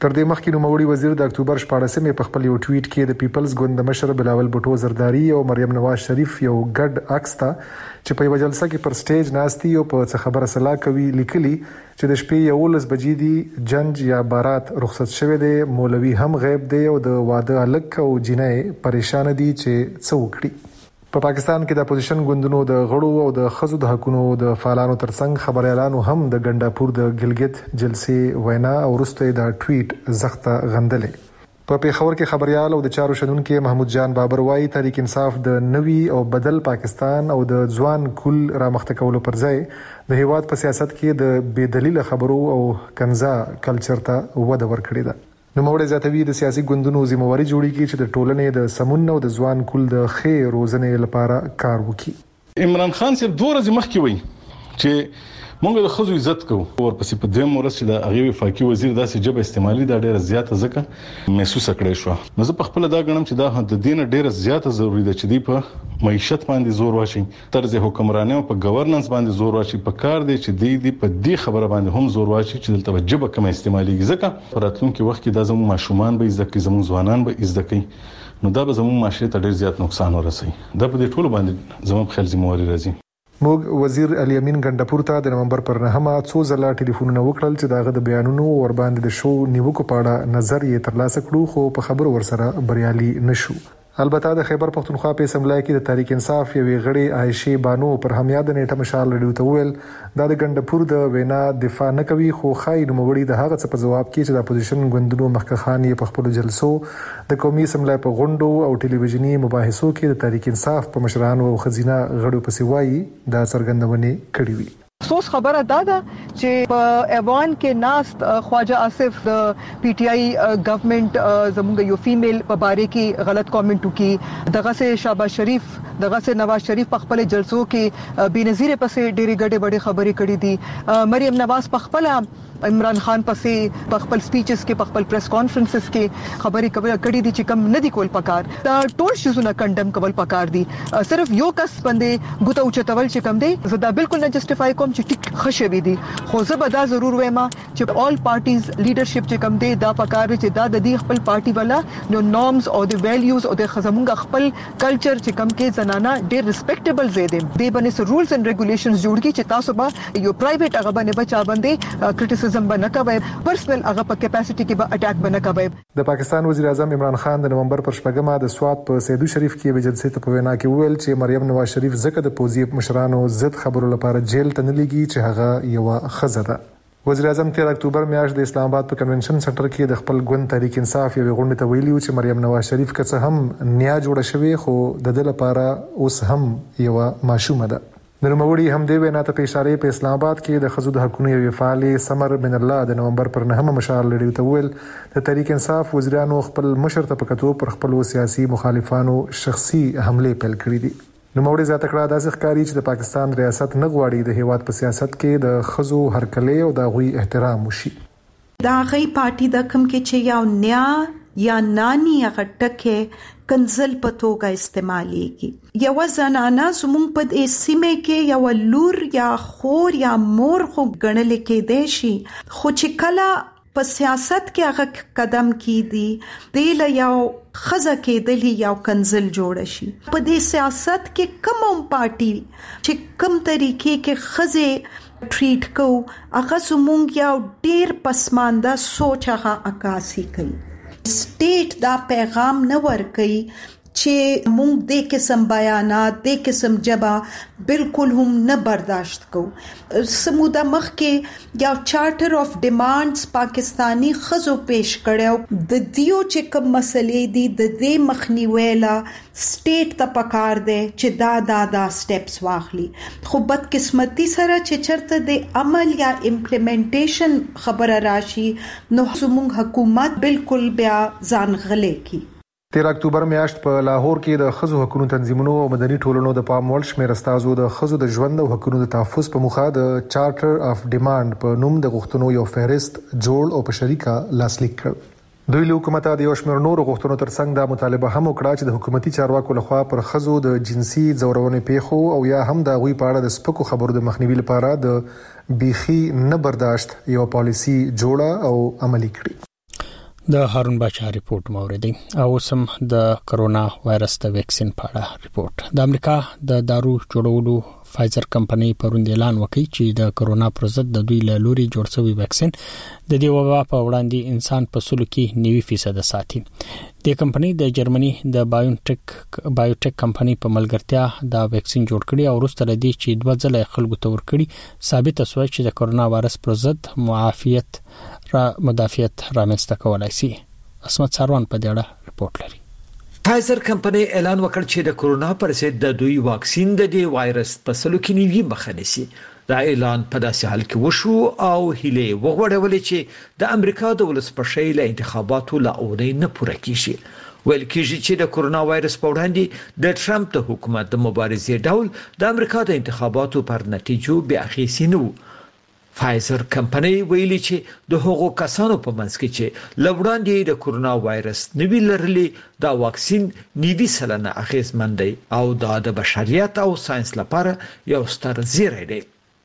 تر دې مخکې نوموړي وزیر د اکتوبر شپاړسمې په خپل یو ټویټ کې د پیپلز ګوند مشر بلاول بوټو زرداری او مریم نواز شریف یو ګډ عکس ته چې په یو جلسه کې پر سټیج ناستي او په څه خبره سلا کوي لیکلي چې د شپې یولس بجې دي جنج یا بارات رخصت شوه دی مولوي هم غیب دی او د واده الک او جنې پریشان دي چې څه وکړي. په پا پاکستان کې د اپوزیشن ګوندونو د غړو او د خزو د حقوقو د فعالانو ترڅنګ خبريالانو هم د ګنداپور د ګلګت جلسې وینا او وروسته د ټویټ زخته غندلې. په پیښور کې خبريال او د چارو شنونکو محمود جان بابر وايي تحریک انصاف د نوي او بدل پاکستان او د ځوان کل رامخته کولو پر ځای د هیواد په سیاست کې د بې دلیل خبرو او کنزا کلچر ته وده ورکړې ده. نو موږ زیاتوي د سیاسي ګوندونو ذمہواری جوړیږي چې د ټولنې د سمون او د ځوان کول د خیر روزنې لپاره کار وکړي. عمران خان صاحب دوه ورځې مخکې وایي چې موږ د خزو عزت کوو ورپسې په دویم ورځ چې د هغه وفاقي وزیر داسې جبه استعمالي دا ډیره زیاته ځکه محسوس کړی شو. نو زه په خپل دا غنم چې دا د دین ډیره زیاته ضروری ده چې دی په معیشت باندې زور واچي طرز حکمراني او په گورننس باندې زور واچي په کار دی چې دی دی په دې خبره باندې هم زور واچي چې دلته جبه کم استعمالي ځکه په راتلونکي وخت کې دا زموږ ماشومان به عزت کوي زموږ ځوانان به عزت کوي نو دا به زموږ معاشره ته ډیر زیات نقصان ورسوي. دا په دې ټولو باندې زموږ خپل ذمہواری راځي. موږ وزیر علي امین ګنداپور ته د نومبر پر نهمه څو ځله ټلیفونونه وکړل چې داغه د بیانونو ور باندې د شو نیوکو په اړه نظر یې ترلاسه کړو خو په خبرو ورسره بریالي نشو. البته د خیبر پختونخوا په اسمبلی کې د تحریک انصاف یوې غړي عائشه بانو پر همیاد نیټه مشال رډیو ته ویل دا د ګنداپور د وینا دفاع نه کوي خو خای نوموړي د هغه څه په جواب کې چې د اپوزیشن ګوندونو مخکخان یې په خپل جلسو د قومي اسمبلی په غونډو او ټلویزیونی مباحثو کې د تحریک انصاف په مشرانو او خزینه غړو په سیوایي دا څرګندونه کړې وي. افسوس خبره دا ده چې په ایوان کې ناست خواجه آصف د پی ټی آی گورنمنت زموږ یو فیمیل په باره کې غلط کامنټ وکي دغه سه شهباز شریف دغه سه نواز شریف په خپل جلسو کې بنظیر پسې ډېری ګډه وړي خبرې کړې دي. مریم نواز په خپل عمران خان پسې په خپل سپیچز کې په خپل پریس کانفرنسز کې خبرې کړې دي چې کم نه دي کول پکار دا ټول شیزونه کنډم کول پکار دي. صرف یو کس باندې ګوتو چتول چې کم دی زه دا بالکل نه جسټیفای کوم چې ټیک خشوي دي خو زه به دا ضرور وایم چې آل پارټیز لیډرشپ چې کم دی دا پکار چې دا د دې خپل پارټي والا نو نورمز او د ویلیوز او د خزمونګ خپل کلچر چې کم کې زنانه ډېر ریسپیکټیبل زیاده دی باندې رولز اینڈ ریګولیشنز جوړ کی چې تاسو به یو پرایویټ هغه باندې بچا باندې کرټیسزم باندې کوي پرسنل هغه په کیپاسټي کې به اٹیک باندې کوي. د پاکستان وزیر اعظم عمران خان د نومبر پر شپږمه د سواد په سیدو شریف کې به جلسې ته په وینا کې ویل چې مریم نواز شریف زکه د پوزي مشرانو ضد خبرو لپاره جیل ته نه لګي چې هغه یو خزه ده. وزیر اعظم تیر اکتوبر میاشت د اسلام آباد په کنونشن سنټر کې د خپل ګوند تحریک انصاف یو غونډه ته ویلي چې مریم نواز شریف کڅ هم نیا جوړه شوی خو د دې لپاره اوس هم یو ماشومه ده. نوموړي هم د وینا ته په اشاره په اسلام آباد کې د خزو د حقوقو یو فعال سمر بن الله د نومبر پر نهمه مشال لري ته ویل د تحریک انصاف وزیرانو خپل مشر ته پکتو پر خپل سیاسي مخالفانو شخصي حمله پیل کړې دي. نوموړي ذات کړه د ځخکاری چې د پاکستان ریاست نه غواړي د هیواد په سیاست کې د خزو هرکلې او د غوي احترام وشي. دا غي پارټي د کم کې چې یو نیا یا نانی هغه ټکه کنزل په توګه استعمالېږي یو زنانه زموږ په دې سیمه کې یو لور یا خور یا مور خو ګڼل کې دی شي خو چې کله په سیاست کې هغه قدم کیدی دیل یو خزه کېدلی یو کنزل جوړ شي. په دې سیاست کې کوم پارټي چې کوم طریقې کې خزه ټریټ کو هغه زموږ یو ډیر پسمانده سوچ هغه عکاسي کوي. سټیټ دا پیغام نه ورکوي چې مونږ د قسم بیانات د قسم جبا بالکل هم نه برداشت کو. سموده مخ کې یو چارټر اف ډیمانډز پاکستانی خزو پیش کړو د دیو چې کوم مسلې دي د دې مخنیوي لا سټیټ ته پکار دی چې دا دا دا سټیپس واخلي. خو بد قسمتي سره چې چرته د عمل یا امپلیمنټیشن خبره راشي نو زموږ حکومت بالکل بیا ځان غلې کی. تیر اکتوبر میاشت په لاهور کې د خزو حقوقو تنظیمونو او مدني ټولنو د پام وړ شمېر استازو د خزو د ژوند او حقوقو د تحفظ په مخه د چارټر اف ډیماند په نوم د غوښتنو یو فهرست جوړ او په شریکه لاسلیک کړ. دوی له حکومت د یو شمېر نورو غوښتنو ترڅنګ دا مطالبه هم وکړه چې د حکومتي چارواکو لخوا پر خزو د جنسي ځورونې پیښو او یا هم د غوي په اړه د سپکو خبرو د مخنیوي لپاره د بیخي نه برداشت یو پالیسی جوړه او عملي کړي. د هارون بچا ریپورت موریدي او سم د کرونا وایرس د ویکسین په اړه ریپورت. د امریکا د دارو جوړولو فایزر کمپنۍ پروند اعلان وکړ چې د کرونا پر ضد د دوی له لوري جوړ شوی ویکسین د دې وبا په وړاندې انسان په سلو کې نوي فیصد ساتي. د کمپنۍ د جرمني د بایوټیک بایوټیک کمپنۍ په ملګرتیا دا ویکسین جوړ کړي او وروسته لدی چې دوه ځله خلکو ته ورکړي ثابت شوی چې د کرونا وایرس پر ضد معافیت را مدافعت رامنځته کولای شي. اسمت ساروان په دې اړه ریپورت لري. فایزر کمپنۍ اعلان وکړ چې د کرونا پر ضد د دوی واکسین د دې وایرس په سلو کې نیوي مخه نیسي. دا اعلان په داسې حال کې وشو او هیله وغوړولې چې د امریکا د ولسمشر له انتخاباتو لا اونۍ نه پوره کیږي. ویل کېږي چې د کرونا وایرس په وړاندې د ټرمپ د حکومت د مبارزې ډول د امریکا د انتخاباتو پر نتیجو بیا اخیسي نه. فایزر کمپنۍ ویلي چې د هغو کسانو په منځ کې چې لوړاندې د کرونا وایرس نوی لرلي دا واکسین نیوي سلنه اغیزمن دی او دا د بشریت او ساينس لپاره یو ستر زیری دی.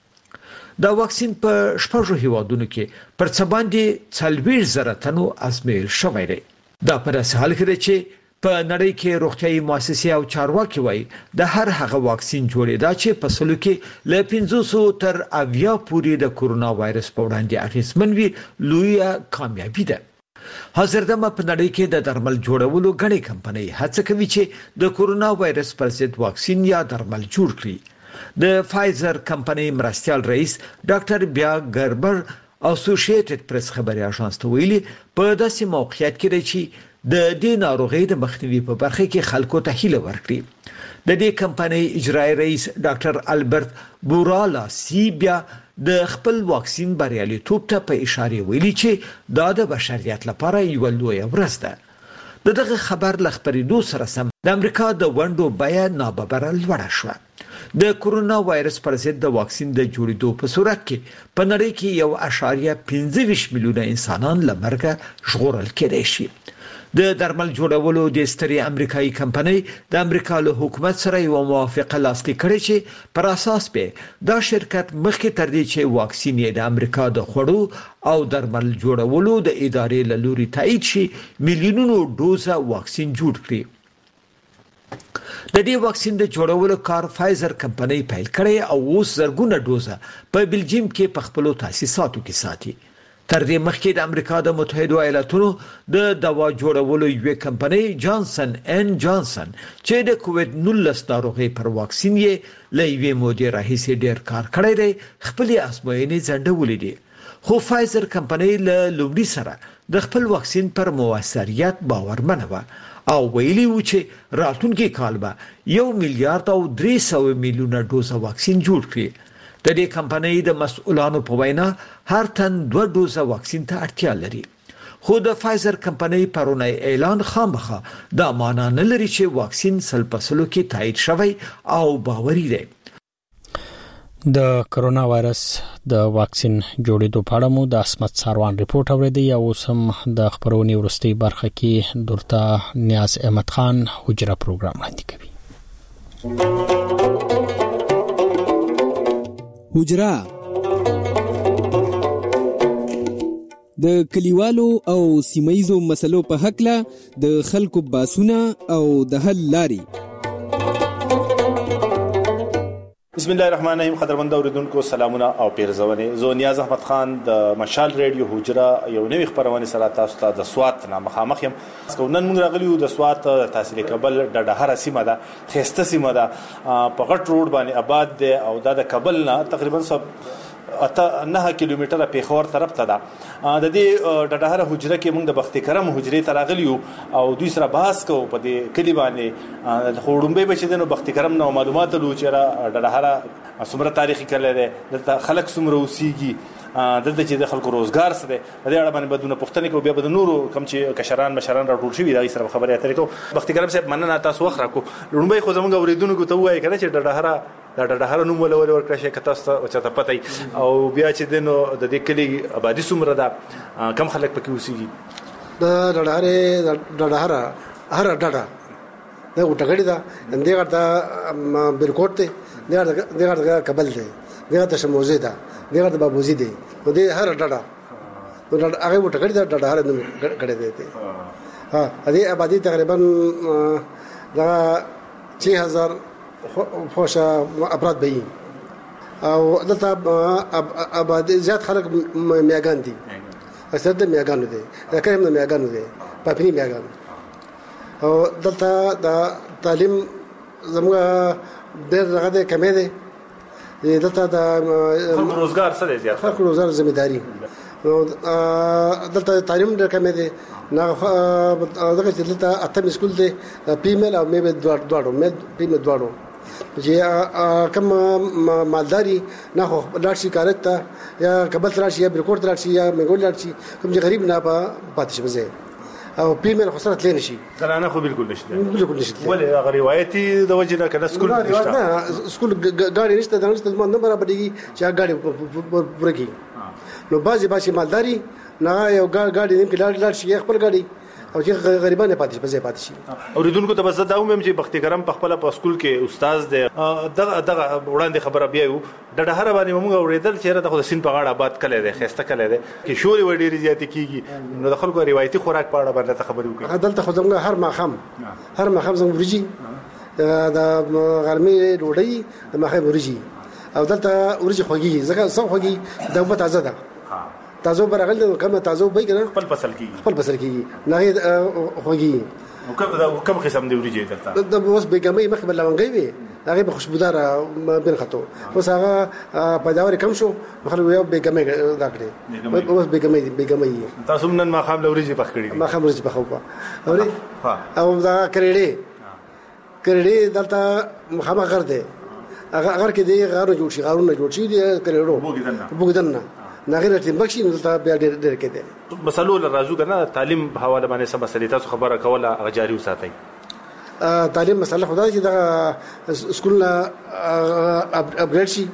دا واکسین په شپږو هیوادونو کې پر څه باندې څلوېښت زره تنو ازمایل شوی دی. دا په داسې حال کې دی چې په نړۍ کې روغتیايي مؤسسې او چارواکي وایي د هر هغه واکسین جوړېدا چې په سلو کې له پنځه سوه تر اویا پورې د کرونا وایرس په وړاندې اغیزمن وي لویه کامیابي ده. حاضر دمه په نړۍ کې د درمل جوړولو غړي کمپنۍ هڅه کوي چې د کرونا وایرس پر ضد واکسین یا درمل جوړ کړي. د فایزر کمپنۍ مرستيال رئیس ډاکټر بیا ګربر اسوسییټډ پریس خبري اژانس ته ویلي په داسې موقعیت کې دی چې د دې ناروغي د مخنیوي په برخه کې خلکو ته هیله ورکړي. د دې کمپنۍ اجرایی رئیس ډاکټر البرت بورالا سی بیا د خپل واکسین بریالیتوب ته په اشاره ویلي چې دا د بشریت لپاره یو لوی ورځ ده. دغه خبر لخبرېدو سره سم د امریکا د ونډو بیه ناببره لوړه شوه. د کرونا وایرس پر ضد د واکسین د جوړېدو په صورت کې په نړۍ کې یو اشاریه پنځه ویشت میلیونه انسانان له مرګه ژغورل کېدای شي. د درمل جوړولو د ستري امریکایي کمپنۍ د امریکا له حکومت سره یو موافقه لاسلیک کړې چې پر اساس به دا شرکت مخکې تر دې چې واکسین یې د امریکا د خوړو او درمل جوړولو د ادارې له لوري تایید شي میلیونونو ډوزه واکسین جوړ کړي. د دې واکسین د جوړولو کار فایزر کمپنۍ پیل کړی او اوس زرګونه ډوزه په بلجیم کې په خپل تاسیساتو کې ساتي. تر دې مخکې د امریکا د متحده ایالاتونو د دوا جوړولو یو کمپنۍ جانسن ان جانسن چې د کووډ نولس ناروغي پر واکسین یې لېوي مودې راهیسې ډېر کار کړی دی خپل ازموینې ځنډولې دي. خو فایزر کمپنۍ له لومړي سره د خپل واکسین پر موثریت باورمنه و او ویلي و چې راتلونکي کال به یو میلیارډ او درې سوه میلیونه ډوزه واکسین جوړ کړي. د دې کمپنۍ د مسؤلانو په وینا هر تن دوه ډوزه واکسین ته اړتیا لري. خو د فایزر کمپنۍ پرونی اعلان خامخا دا معنا نه لري چې واکسین سل پسلو کې تایید شوی او باوري دی. د کرونا وایرس د واکسین جوړېدو په اړه مو د اسمت ساروان ریپورت اوریدي او سم د خبرونې ورستي برخه کې درته نیاز احمد خان حجره پروګرام وړاندې کوي. حجره د کلیوالو او سیمایزو مسلو په حق له د خلکو باسونه او د حل لاري. بسم الله الرحمن الرحیم. قدرمن اوریدونکو سلامونه او پیرزونه. زه نیاز احمد خان د مشال ریډیو حجره یو نوې خبرونه سره تاسو ته د سوات نه مخامخ یم. نن موږ راغلیو د سوات تحصیل کابل د ډهره سیمه ده، خسته سیمه ده، په غټ روډ باندې آباد ده او د کابل نه تقریبا اته نه کیلومتره پیښور طرف ته ده. د دې د ډهره حجره کې موږ د بخت کرم حجره ته راغلیو او دوی سره بحث کوو په دې کلی باندې. خوړمبه بچی دنو بخت کرم نو معلومات لو چې د ډهره څومره تاریخي کله ده، د خلک څومره اوسېږي، دلته چې د خلکو روزګار څه دی. د دې اړه باندې بدونه پوښتنه کوو. بیا به د نورو کم چې کشران مشران راټول شوي دغه سره خبرې اترې کوو. بخت کرم صاحب مننه تاسو وخت راکو. لومبه خو زموږ اوریدونکو ته وایي کنه چې د ډهره د ډهره نوم ولور ورکړی شي کته ستاسو ته پته او بیا چې دنو د دې کلی آبادی څومره ده، کم خلک پکې اوسېږي؟ د ډهره د ډهره هر ډډه دا وټګړی ده، دغه د برکوټ دی، دغه دغه کابل دی، دغه د شموزه ده، دغه د بابوزي دی، او د هر ډډه هغه وټکړی دا ډډهار نوم کړی دی ها دې آبادی تقریبا دا چې هزار فوشه افراد به او دلته آبادی زیات خلک میاګان دي اکثر د میاګانو دي دا کوم د میاګانو دي پاپینی میاګان او دلته د تعلیم زموږ ډېر هغه د کمې دي دلته د روزګار سره زیات خلک روزګار ځمېداري دلته تعلیم ډېر کمې دي نه دغه چې دلته اته سکول دي پیمل او مې دواړو مې پیمل دواړو چې کوم مالداري نه خو لارشي کارته یا کابل راشي یا برکوټ راشي یا منګول راشي کوم چې غریب نه پاتې شي بزه او پیمل خسرت لین شي زنانه خو بالکل نشته بالکل نشته ولې هغه روایتي د وجه نه کنه سکول نشته نه سکول ګاډي نشته د نشته نه برابرېږي چې ګاډي ورګي نو بازي باسي مالداري نه یو ګاډي نیم کې لاړ لاړ شي خپل ګاډي او چې غریبانه پاتې شي په ځای پاتې شي اوریدونکو ته بس دا ومم چې بختي کرم په خپل په سکول کې استاد دی دغه دغه وړاندې خبره بیا یو د ډهره باندې موږ اوریدل چې د خو سین په غاړه آباد کړي دی خسته کړي دی چې شوري وړي زیاتې کیږي نو د خلکو روایتي خوراک په اړه باندې خبرې وکړي دلته خو زموږ هر ماخام هر ماخام زموږ ورجی د غرمې ډوډۍ د ماخام ورجی او دلته ورجی خوږي ځکه څو خوږي د وبته تازه ده تازه برغل نو کومه تازه وبای کنه خپل فصل کیږي خپل فصل کیږي نه خوږي او کوم کوم قسم دی ورجی دلته د اوس بیګمې مخ بل لونګي وي هغه به خوشبودار بن خطو اوس هغه پیداوار کم شو خلک یو بیګمې دا کړی اوس بیګمې بیګمې تاسو نن ما خام لوري پخ کړی ما خام لوري پخو په او دا کړی کړی دلته مخامه غر دی هغه اگر کې دی غارو جوړ شي غارونه جوړ شي دی کړو بوګدن نه غیر ټیم بخشي نو ته بیا ډېر ډېر کې دي مسلو راځو کنه تعلیم په حواله باندې سم مسلې تاسو خبره کوله هغه جاری وساتئ تعلیم مسله خدای چې دا سکول اپګریډ شي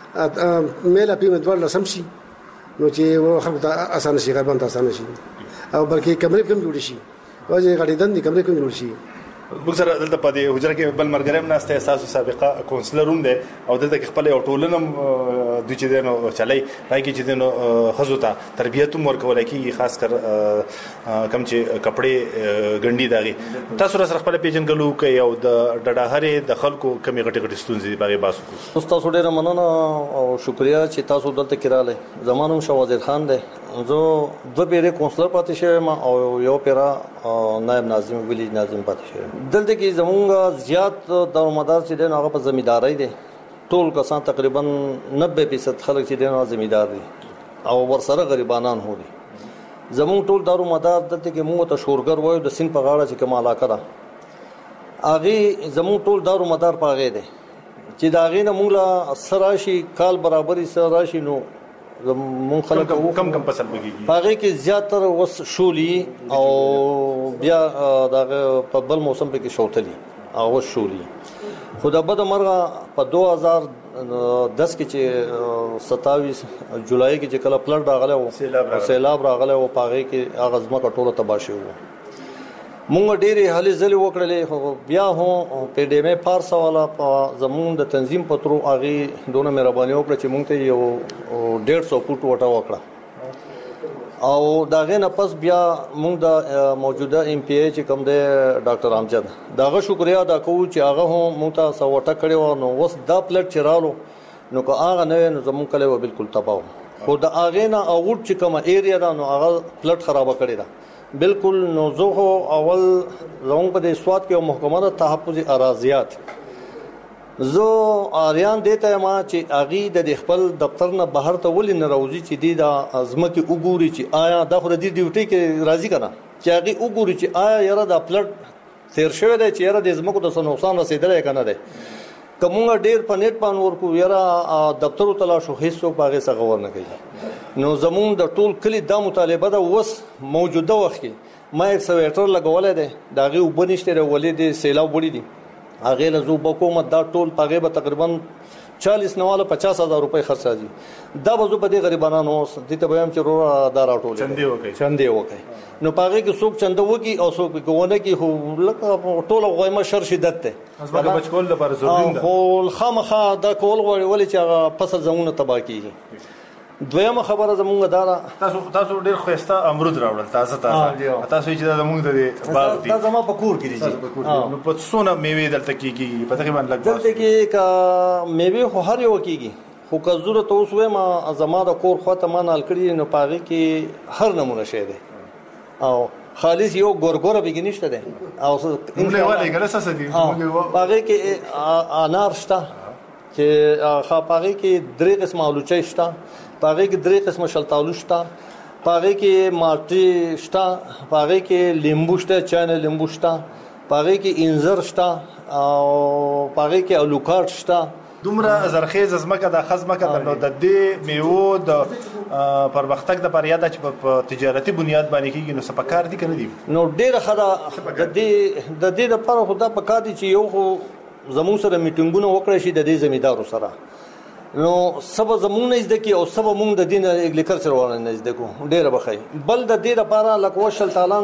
میل اپی مدوال سم شي نو چې خلک ته اسانه شي غربان ته اسانه شي او بلکې کمرې کم جوړ شي واځي غړي دندې کمرې کم جوړ شي موږ سره دلته په دې حجره کې بل مرګرم ناشته اساس سابقه کونسلروم دی او دلته خپل یو ټولنم د چې دینو چلای راځي چې دینو خزوته تربیته مور کولای کی خاص کر کم چې کپڑے ګنډي داغي تاسو سره خپل پیژنګلو کوي او د ډډاهره د خلکو کمی غټي غټي ستونزې باغې باسو تاسو ډیره مننه او شکریا چې تاسو دلته کراله زمانو شوازر خان دی زه دو پیره کونسلر پاتې شوم او یو پیرا نائب ناظم ویلیج ناظم پاتې شوم دلته کې زمونږ زیات دارومدار چې دین هغه په زمیندارۍ دي ټول کسان تقریبا نوے فیصد خلک چې دین هغه زمیندار دي او ورسره غریبانان هو دي زمونږ ټول دارومدار دلته کې موږ ته شورګر وایو د سین په غاړه چې کوم علاقه ده هغه زمونږ ټول دارومدار پاغې دي چې دا غي نه موږ سراشي کال برابرۍ سراشي نو مون خلک کم کم فصل بږي هغه کې زیاتره وس شولي او بیا دغه په بل موسم کې شوتلي او شولي خدا بد مرغه په دو هزار دس کې چې ستاویس جولای کې چې کله پلټ راغله او سیلاب راغله او پاغه کې اغزمه کټوله تباشي وو مونږ ډېرې هلي ځلې وکړلې خو بیا هم په ډې مې فارس والا په زمون د تنظیم پترو اغي دونه مهرباني وکړه چې مونږ ته یو ډېر سو فوټ وټا وکړه او داغه نه پس بیا مونږ د موجوده ایم پی ای چې کوم دی ډاکټر امجد داغه شکریا ادا کوو چې هغه هم مونږ ته سو وټا کړو نو وس دا پلټ چرالو نو کو هغه نه نو زمون کله و بالکل تباہ خو د اغه نه اوټ چې کوم ایریا دا نو هغه پلټ خراب کړی دا بالکل نو زه اول زموږ په د سواد کې محکمه د تحفظ اراضیات زه اریان دیته ما چې اغي د خپل دفتر نه بهر ته ولې نه راوځي چې دی د ازمکه وګوري چې آیا د خو د ډیوټي کې راضي کنه چې اغي وګوري چې آیا یاره د پلټ تیر شوی دی چې یاره د ازمکو د نقصان رسیدلې کنه دی کومه ډیر په نیټ باندې ورکو یاره دفتر تلاشو هیڅ پاغه څنګه ورنه کوي نو زمون د ټول کلی د مطالبه د وس موجوده وخت کې ما ایکسویټر لګولې ده داغه وبنشته ولې د سیلاو بډې دي هغه له زو حکومت دا ټول پاغه به تقریبا چالیس نواله پچاس هزار روپۍ خرڅ راځي دا وځو په دې غریبانو اوس د ته به هم چې رو دا راټول چندې وکي چندې وکي نو پاغه کې څوک چنده وکي او څوک کوونه کې هو لکه ټول غوېمه شر شدت ته ازبګه بچکول لپاره ضروري ده هو خامخا دا کول غوړي ولې چې هغه فصل زمونه تباہ کیږي دویمه خبره زمونږ دا تاسو تاسو ډیر خوسته امرود راوړل تاسو تاسو تاسو چې دا زمونږ د باغ دي دا زما په کور کې دي نو په څونه میوه دلته کېږي په تقریبا لګ دلته کې کا میوه خو هر یو کېږي خو که ضرورت اوس وایم زما د کور خواته ما نال کړی نو پاغي کې هر نمونه شی دی او خالص یو ګورګور به کې نشته دی او موږ ولې ګلسه سدي موږ پاغي کې انار شته چې خاپاغي کې درې قسمه الوچي شته پاغي کې درې قسمه شلتالو شته پاغي کې مالټي شته پاغي کې لیمبو شته چانه لیمبو شته پاغي کې انځر شته او پاغي کې الوکارت شته دومره زرخیز زمکه د خزمکه د دې میوه د پرمختګ د پریاده چې په تجارتي بنیاد باندې کېږي نو سپکار دي کنه دي نو ډېر خدا د دې د دې لپاره خدا پکا دي چې یو خو زمون سره میټینګونه وکړي شي د دې زمیدارو سره نو سبا زمون نه زده کی او سبا مونږ د دین اګریکلچر ورانه نه زده کو ډیره بخای بل د دې لپاره لکه وشل تعالی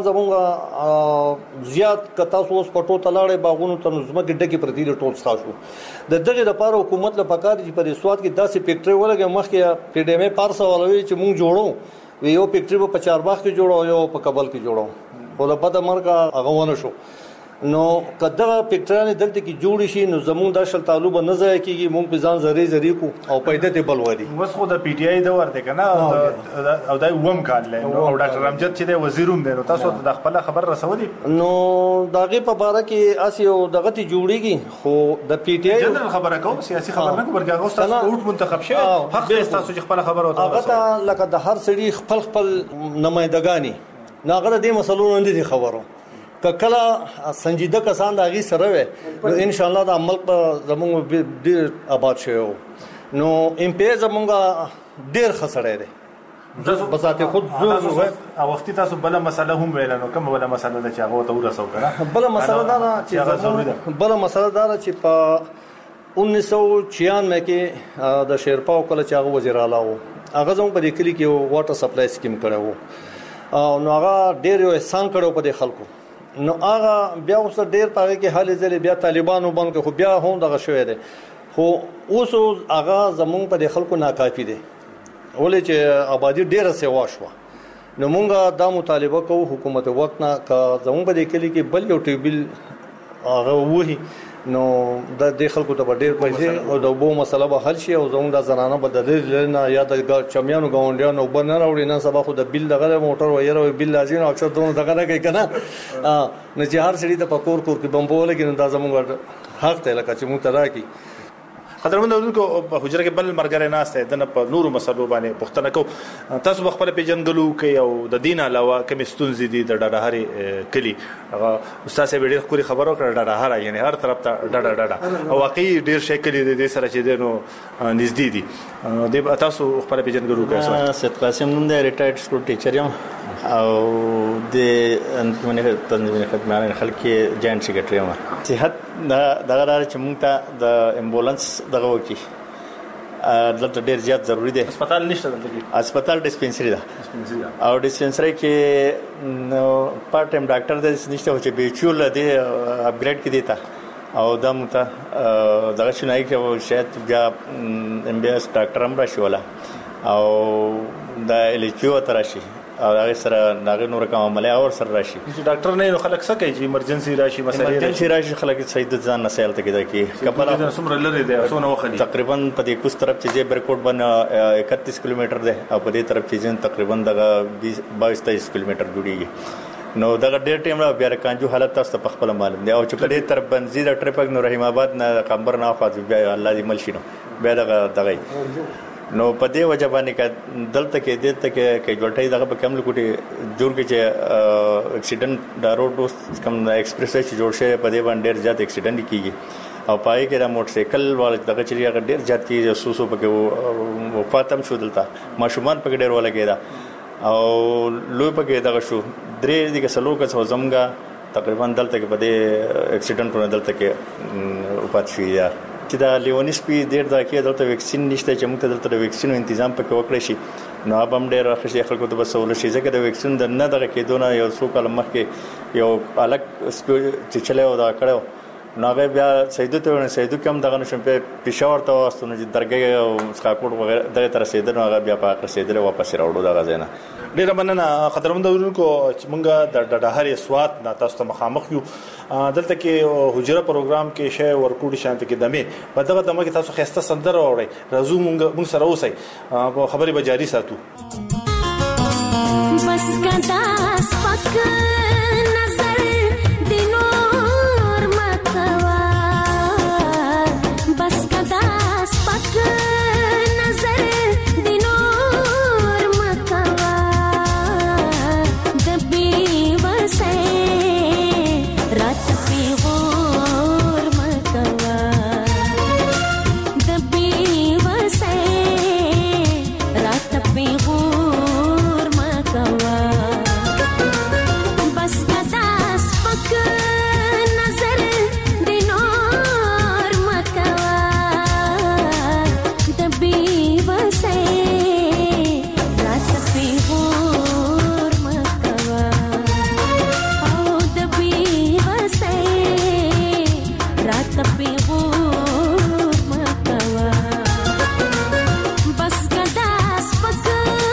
زمونږ زیات کتا سوس پټو تلاړې باغونو ته نظم کې ډکی پرتی ټول ښا شو د دغه لپاره حکومت له پکار چې پر اسواد کې داسې فیکټری ولګي مخکې پی ډی ایم پارسه ولوي چې مونږ جوړو یو فیکټری په چارباغ کې جوړو یو په کابل کې جوړو په لپاره مرګه هغه ونه شو نو کداغه پکټران دلته کې جوړ شي نو زمون د شل طالب نه ځای کېږي مونږ په ځان زری زری کو او پیدا ته بل ودی وس خو د پی ټی آی د ورته کنه او دای ووم کال له او ډاکټر امجد چې د وزیروم دی نو تاسو د خپل خبر رسولي نو داغه په باره کې اسیو دغه تی جوړیږي خو د پی ټی آی جنرال خبره کوم سیاسي خبر نه کوم ورګه تاسو اوټ منتخب شوی حق تاسو چې خپل خبر او هغه ته لکه د هر سړي خپل خپل نمائندګانی ناغره دې مسلو نه دي خبرو کله سنجیده کسان داغي سره وي نو ان شاء الله د عمل په زموږ ډیر آباد شوی نو ام پی زموږ ډیر خسرې دي بذات خود زور او وخت تاسو بل مسله هم ویل نو کوم بل مسله ده چې هغه ته ورسو کنه بل مسله دا چې بل مسله دا چې په انیس سو چھیانوے کې د شیرپاو کله چې هغه وزیر اعلی وو هغه زموږ په کلی کې واټر سپلای سکیم کړو او نو هغه ډیر یو احسان کړو په خلکو نو هغه بیا اوس ډیر پاره کې حال ځلې بیا طالبانو باندې خو بیا هم دغه شوې ده خو اوس هغه زمونږ په خلکو ناکافي دي ولې چې آبادی ډیره سیوا شو نو مونږه دا مطالبه کوو حکومت وخت نه کا زمونږ په کلی کې بل یو ټیبل هغه وਹੀ نو د دې خلکو ته ډېر پیسې او د وبو مسله به حل شي او زموږ د زنانه بدلې نه یا د چمیانو گاونډیانو بنه راوړي نه سبا خو د بیل دغه موټر وایره بیل لازم او اکثر دونه دغه نه کوي کنه نه چې هر سړي د پکور کور کې بمبول کې دا زموږ حق ته لکه چې مو ترا کی قدرمن اورونکو په حجره کې بل مرګره ناشته دنه په نورو مسلو باندې پښتنه کو تاسو خپل پیجنګلو کوي او د دین علاوه کوم ستونزې دي د ډډهاري کلی هغه استاد به ډېر خوري خبرو کړ ډډهاره یعنی هر طرف ته ډډه ډډه او واقعي ډېر شکل دي د سره چې دینو نږدې دي د تاسو خپل پیجنګلو کوي سید قاسم نوم دی ریټایرډ سکول ټیچر یم او د انتمنه تنظیم خدمات خلک جاینټ سیکریټری یم صحت دغه راځي چې موږ ته د امبولانس دغه وکی دلته ډیر زیات ضروری دی هسپتال نشته دلته هسپتال ډیسپنسری ده او ډیسپنسری کې نو پارت ټایم ډاکټر د نشته چې بیچول دی اپګریډ کې دیتا او دا مته دغه شنای کې شاید بیا ام بي اس ډاکټر هم راشي ولا او دا الیچو تراشي او هغه سره ناغه نور کوم عملیه اور سره راشي چې ډاکټر نه خلک څه کوي چې ایمرجنسي راشي مسله ایمرجنسي راشي خلک سید ځان نسایل ته کېده کی کبل سمره لري دی څونه وخت تقریبا په دې کوس طرف چې برکوټ باندې اکتیس کیلومتر دی او په دې طرف چې تقریبا دغه باییس تیئیس کیلومتر جوړیږي نو دغه ډېر ټیم را بیا کانجو حالت تاسو په خپل معلوم دی او چې په دې طرف بنزي د ټریپک نو رحیم آباد نه قمبر نه خاطر بیا الله دې ملشینو بیا دغه دغه نو په دې وجه باندې ک دلته کې دلته کې کې جوړټای دغه په کمل کوټي جوړ کې چې اکسیډنټ د روډ کم ایکسپریس وې جوړ شوی په دې باندې ډېر زیات اکسیډنټ کیږي او پای کې د موټر سایکل وال دغه چې هغه ډېر زیات کیږي سوسو پکې وو فاطم شو دلته ماشومان پکې ډېر ولګیدا او لوی پکې دغه شو درې دغه سلوک څو زمګه تقریبا دلته کې په دې اکسیډنټ دلته کې وپات شي یا چې دا لیونیس پی ډېر دا کې دلته ویکسین نشته چې موږ ته دلته د ویکسینو تنظیم پکې وکړی شي نو هم ډېر راخښي خلکو ته بسول شي ځکه د ویکسین د نه دغه کېدونه یو څو کال مخکې یو الګ چې چلے و دا کړو ناغه بیا سیدو ته سیدو کوم دغه نشم په پېښور ته واستونه چې درګه او سکاکوټ وغیرہ دغه تر سیدو هغه بیا په رسیدل واپس راوړو دغه ځای نه. ډیره مننه قدرمن دورونکو چې مونږه د ډډهاري سوات نه تاسو ته مخامخ یو. دلته کې حجره پروګرام کې شی ورکوډي شانت کې دمه په دغه دمه کې تاسو خسته سندره اورئ. رازو مونږ مونږ سره اوسئ په خبري به جاری ساتو. بس کدا سپک نظر دینور مکوا بس کدا سپک نظر دینور مکوا دبی وسه رات پی غور مکوا دبی وسه رات پی غور مکوا بس کدا سپک نظر دینور مکوا دبی وسه رات پی غور مکوا او دبی وسه رات پی غور مکوا بس کدا سپک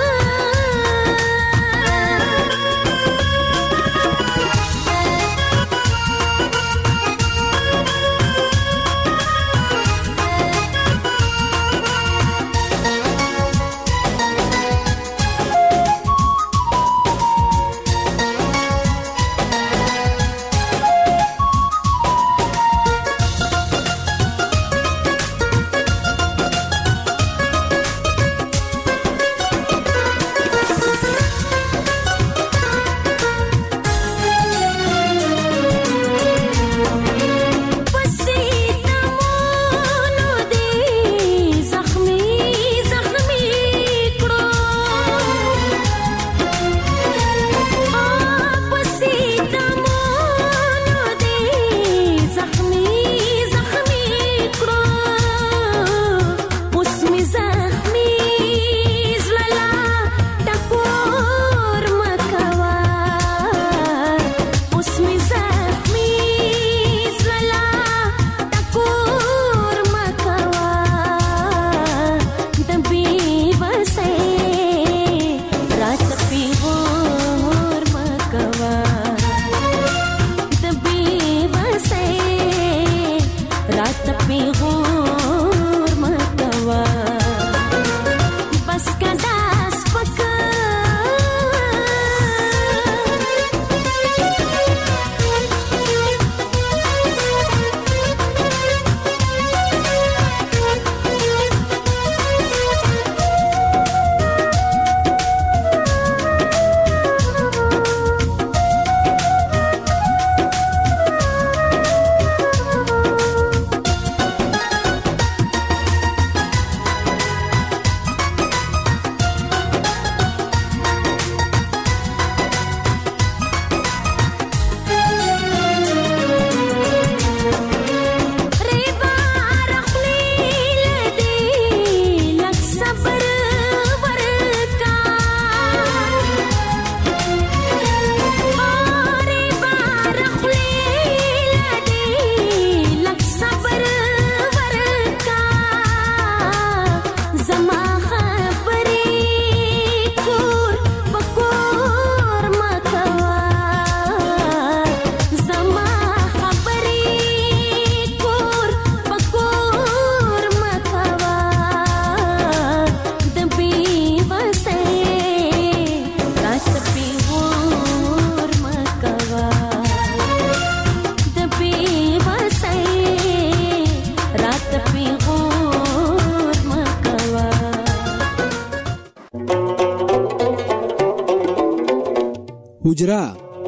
حجره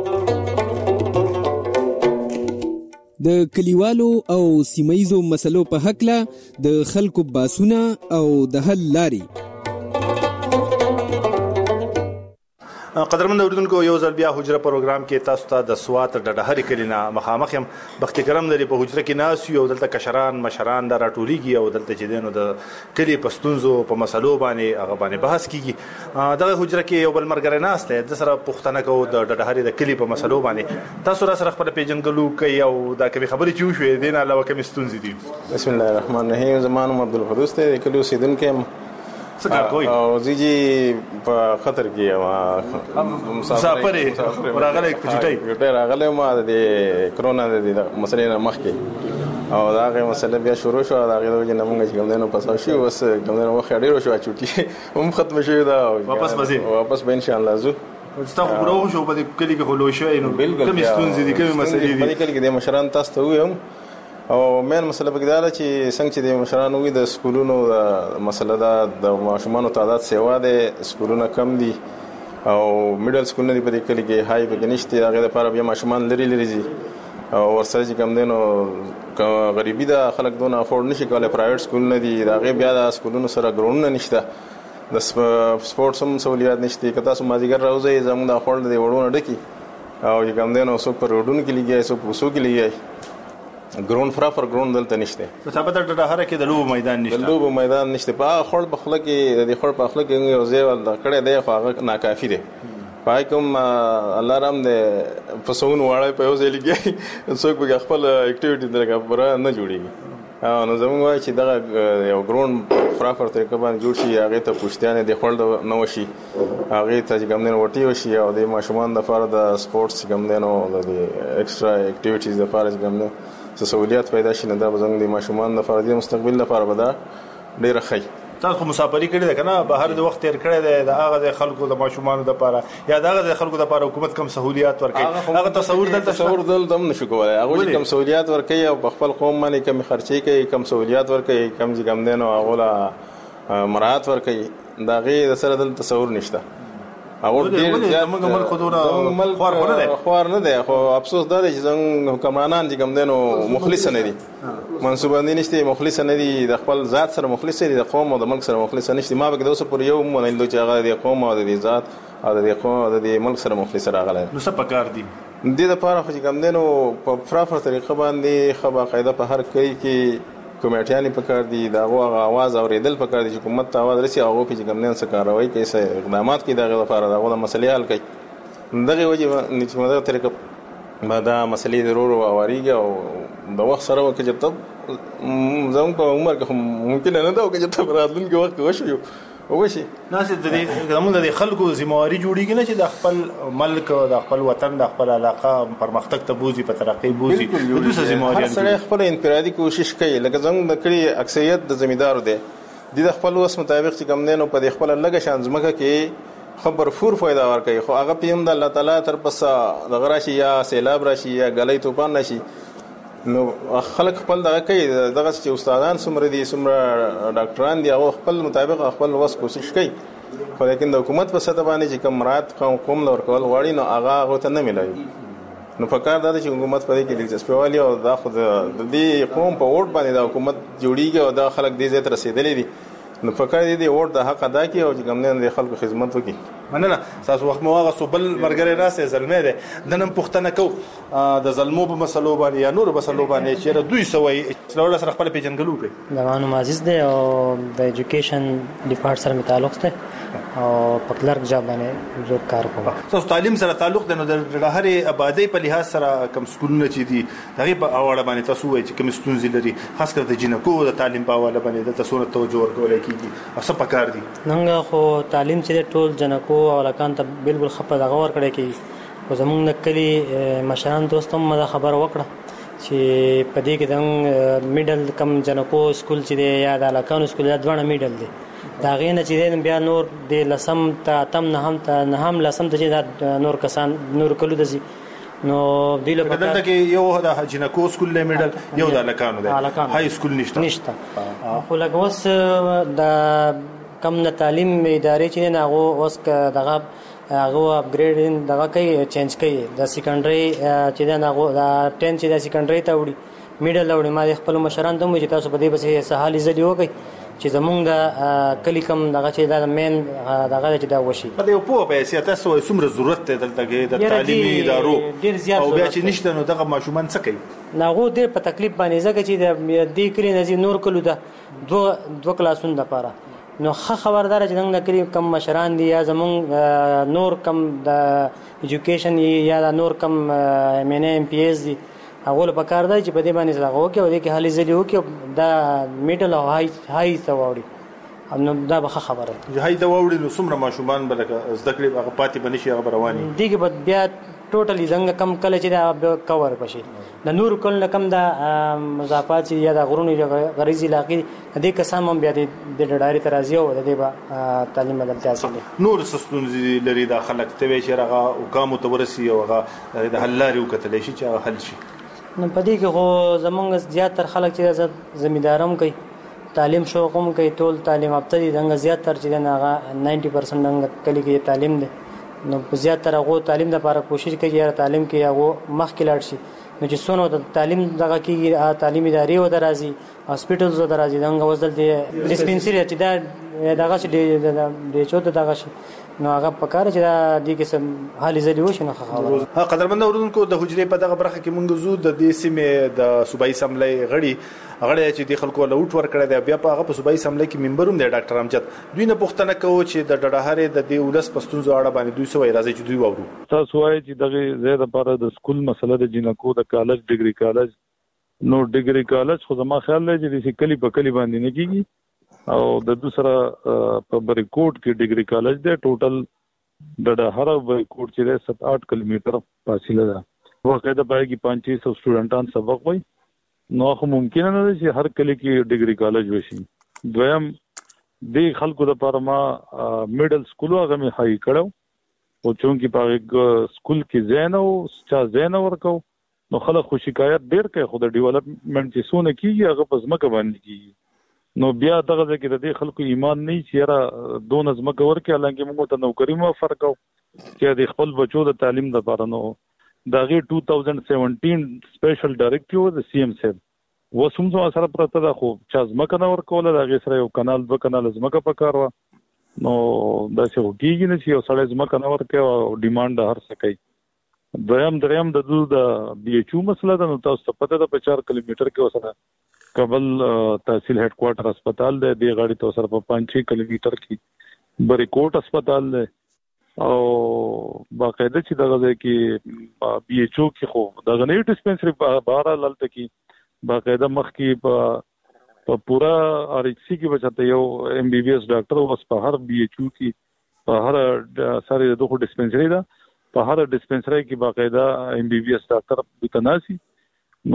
د کلیوالو او سیمایزو مسلو په حق له د خلکو باسونه او د حل لاري. قدرمن اوریدونکو یو ځل بیا حجره پروګرام کې تاسو ته د سوات د ډهري کلینا مخامخ يم بخت کرم لري په حجره کې ناس یو دلته کشران مشران د راټوليږي او دلته چې دینو د کلی پښتونزو په مسلو باندې هغه باندې بحث کیږي دغه حجره کې یو بل مرګره ناس ته د سره پښتنه کو د ډهري د کلی په مسلو باندې تاسو را سره خپل پیجنګلو کوي او دا کوي خبرې چې وشوي دین علاوه کوم ستونزې دي. بسم الله الرحمن الرحیم. زمانو عبد القدوس ته کلیو سیدن کې او زیجی په خطر کې ما مسافر راغله چټي چټي راغله ما د کرونا د مسلې نه مخ کې او دا غي مسله بیا شروع شو دا غي د نمونږ چې کوم دنو پساو شي وس کوم دنو وخت ډیرو شو چټي هم ختم شوی دا واپس بزي واپس به ان شاء الله زو تاسو خبرو شو په کلی کې خلو شوی نو کوم ستونزې دي کوم مسلې دي په کلی کې د مشران تاسو ته ویم او مین مسله بګداله چې څنګه چې د مشرانو وي د سکولونو د مسله دا د ماشومانو تعداد سیوا ده سکولونه کم دي او میډل سکولونه په دې کلی کې هاي په نشته هغه لپاره بیا ماشومان لري لري دي او ورسره چې کم دینو غریبي ده خلک دونه افورد نشي کولای پرایویټ سکولونه دي هغه بیا د سکولونو سره ګراوندونه نشته د سپورتس هم سہولیات نشته کته سم مازیګر راوځي زموږ د افورد دی وړونه ډکی او چې کم دینو سو پر روډونو کې لګي سو په سو کې لګي ګراوند فرافر ګراوند دلته نشته په ثابت د ډهره کې د لوب میدان نشته د لوب میدان نشته په خړ بخله کې د خړ په خله کې یو ځای ول کړه دی خو هغه ناکافي دی پای کوم الله رحم دې پسون واړی په یو ځای لګي څوک به خپل اکټیویټي درګه پر نه جوړیږي او نو زموږ وای چې دغه یو ګراوند فرافر طریقه باندې جوړ شي هغه ته پښتانه د خړ نو شي هغه ته چې ګمنه وټي وشي او د ماشومان د لپاره د سپورتس ګمنه او د ایکسترا اکټیویټیز د لپاره ګمنه سہولیات پیدا شي نه دا زموږ د ماشومان د فردي مستقبل لپاره به دا ډیره ښه تاسو مسافری کړی ده کنه بهر د وخت تیر کړی ده د هغه د خلکو د ماشومان د لپاره یا د هغه د خلکو د لپاره حکومت کم سہولیات ورکړي هغه تصور دلته تصور دلته هم نشو کولای هغه کم سہولیات ورکړي او خپل قوم باندې کم خرچي کوي کم سہولیات ورکړي کم ځګم دینو هغه لا مراعات ورکړي دا غي د سره دلته تصور نشته او ډیر زیات موږ مل خودونه خوار نه دي خوار نه دي خو افسوس دا دی چې څنګه حکمرانان چې کوم دینو مخلص نه دي منسوبان نشته مخلص نه دي د خپل ذات سره مخلص دي د قوم او د ملک سره مخلص نشته ما به د اوسه پر یو مونږ چې هغه د قوم او د ذات او د قوم او د ملک سره مخلص راغله نو څه پکار دي د لپاره خو چې کوم دینو په فرافر طریقه باندې خبره قاعده په هر کلی کې کمیټیانی پکار دي دا غوغه आवाज اوریدل پکار دي چې حکومت ته आवाज رسي هغه په ګمنن څخه کاروي کوي څه اقدامات کوي دا غوړه دا غوړه مسلې حل کوي دغه وجه چې مدغه طریقه ما دا مسلې ضرور او اوریږي او د وخت سره وکړي چې زموږ په عمر کې ممکن نه دا وکړي چې راتلونکي وخت وشي وشي ناس د دې زموږ د خلکو ذمہواری جوړیږي نه چې د خپل ملک او د خپل وطن د خپل علاقه پرمختګ ته بوزي په ترقی بوزي د دوی ذمہواری هر سره خپل انفرادي کوشش کوي لکه زموږ د کړي اکثریت د زمیدارو دي د خپل وس مطابق چې کم نه نو په خپل لګه شان زمکه کې خبر فور فائدہ ورکوي خو هغه پیم د الله تعالی تر پسه د غراشي یا سیلاب راشي یا غلې طوفان نشي نو خلک خپل دغه کوي دغه چې استادان سمره دي سمره ډاکټران دي او خپل مطابق خپل وس کوشش کوي خو لیکن د حکومت په سطح باندې چې کوم رات قوم قوم لور کول غواړي نو هغه هغه ته نه ملایي نو فکر دا چې حکومت په دې کې دلچسپي او دا خو د دې قوم په ووټ باندې د حکومت جوړیږي او دا خلک دې ځای ته رسیدلي دي نو فکر دې ووټ د حق ادا کوي او چې کوم نه د خلکو خدمت وکړي مننه تاسو وخت مو هغه سوبل مرګره راسه زلمه ده د نن پښتنه کو د ظلمو په مسلو باندې یا نور مسلو باندې چې دوی سوي څلور سره خپل پیژنګلو کوي دا مانو عزیز ده او د ایجوکیشن ډپارټمنټ سره تعلق ده او په کلرک جاب باندې زه کار کوم تاسو تعلیم سره تعلق ده نو د هر آبادی په لحاظ سره کم سکولونه چې دي هغه په اواړه باندې تاسو وایي چې کوم ستونزې لري خاص کر د جنکو د تعلیم په اواله باندې د تاسو نه توجه ورکول کیږي او څه پکار دي ننګ خو تعلیم چې ټول جنکو او لکان ته بالکل خپه دغه ور کړی کی خو زمونږ نکلي مشران دوستم مده خبر وکړه چې په دې کې د میډل کم جنکو سکول چې دی یا د لکان سکول یا دوه میډل دی دا غینه چې بیا نور د لسم ته تم نه هم ته نه هم لسم ته چې نور کسان نور کلو دزي نو دی له بدل کې یو د جنکو سکول له میډل یو د لکانو دی هاي سکول نشته نشته خو لکه اوس د کم نه تعلیم ادارې چې نه هغه اوس دغه هغه اپګریډینګ دغه کوي چینج کوي د سیکنډري چې نه هغه د ټین چې د سیکنډري ته وړي میډل وړي ما خپل مشران ته مو چې تاسو په دې بس سهالي زدي وکي چې زمونږ د کلی کم دغه چې دا مین دغه چې دا وشي په یو په پیسې تاسو څومره ضرورت دی دلته کې د تعلیمي ادارو او بیا چې نشته نو دغه ماشومان څه کوي ناغو ډېر په تکلیف باندې ځکه چې د دې کلی نزي نور کلو ده دوه دوه کلاسونو لپاره نو ښه خبردار چې څنګه کلی کم مشران دي یا زمونږ نور کم د ایجوکیشن یا د نور کم ایم ان ایم پی ایس دي هغه له پکار دی چې په دې باندې ځای وکړي او دې کې حالي ځلی وکړي دا میټل او هاي هاي ته وړي نو دا به خبره چې هاي ته وړي نو څومره ماشومان به زده کړي هغه پاتې بنشي هغه رواني دي کې بیا ټوټلی څنګه کم کله چې دا کور پشي د نور کله کم دا مضافات یا د غرونو غریزي علاقې دې قسم هم بیا د ډډاري ترازی او د دې تعلیم بدل حاصل نور سستونزي لري د خلک ته وی شرغه حکام تورسي او هغه د حلاري وکټلې شي چې حل شي نو پدې کې خو زمونږ زیات تر خلک چې زمیدارم کوي تعلیم شوق هم کوي ټول تعلیم یافته دي دغه زیات تر چې هغه نود پرسنټ دغه کلی کې تعلیم دي نو زیات تر هغه تعلیم لپاره کوشش کوي چې تعلیم کې هغه مخ کې لاړ شي نو چې څونه د تعلیم دغه کې تعلیم ادارې و درازي هاسپټلز و درازي دغه وزل دي ډیسپنسری چې دا دغه چې د چوت دغه شي نو هغه پکاره چې دا د قسم حالي ځلی وشي نو خبره ها قدرمن اوردونکو د حجرې په دغه برخه کې مونږ زو د دې سیمې د صوبایي سملې غړي غړي چې د خلکو له اوټ ور کړی دی بیا په هغه په صوبایي سملې کې ممبروم دی ډاکټر امجد دوی نه پوښتنه کوي چې د ډډهارې د دې ولس پښتون زړه باندې دوی سوې راځي چې دوی وورو تاسو وایي چې دغه زیاده لپاره د سکول مسله د جنکو د کالج ډیګري کالج نو ډیګري کالج خو زما خیال دی چې د کلی په کلی باندې نه کیږي او د دوسرا په بریکوټ کې ډیګري کالج دی ټوټل د هر بریکوټ چې سات آټ کیلومتر فاصله ده واقعده پای کې پانچ سو سټوډنټان سبق وای نو خو ممکن نه ده چې هر کلی کې ډیګري کالج وشي دویم د خلکو لپاره ما میډل سکول هغه می هاي کړو او چونکی په سکول کې زین او چا زین ورکو نو خلک خو شکایت ډیر کوي خو د ډیولپمنٹ چې سونه کیږي هغه په ځمکه باندې کیږي نو بیا دغه ځکه د دې خلکو ایمان نه چې را دون ځمکه ورکه لکه موږ ته نوکری مو فرق او چې د خپل بچو د تعلیم لپاره نو دغه دوه هزار سپټمبر سپیشل ډایریکټیو د سی ام صاحب وسوم زو سره پرته ده خو چې ځمکه نه ورکول دغه سره یو کانال دو کانال ځمکه پکاروا نو دا څه وکیږي نه چې یو سړی ځمکه نه ورکه او ډیماند هر څه کوي دویم دریم د دوه د بي ایچ او مسله ده نو تاسو ته پته ده په چار کیلومتر کې وسره کابل تحصیل هډ کوارټر هسپتال دی د غاړي تو سره په پانچ کیلومتر کې بریکوټ هسپتال دی او باقاعده چې دغه ځای کې بي ایچ او کې خو دغه نه ډیسپنسری بهر لالته کې باقاعده مخ کې په په پورا ار ایچ سی کې بچته یو ام بي بي اس ډاکټر اوس په هر بي ایچ او کې په هر ساري دغه ډیسپنسری ده په هر ډیسپنسری کې باقاعده ام بي بي اس ډاکټر بتناسي نو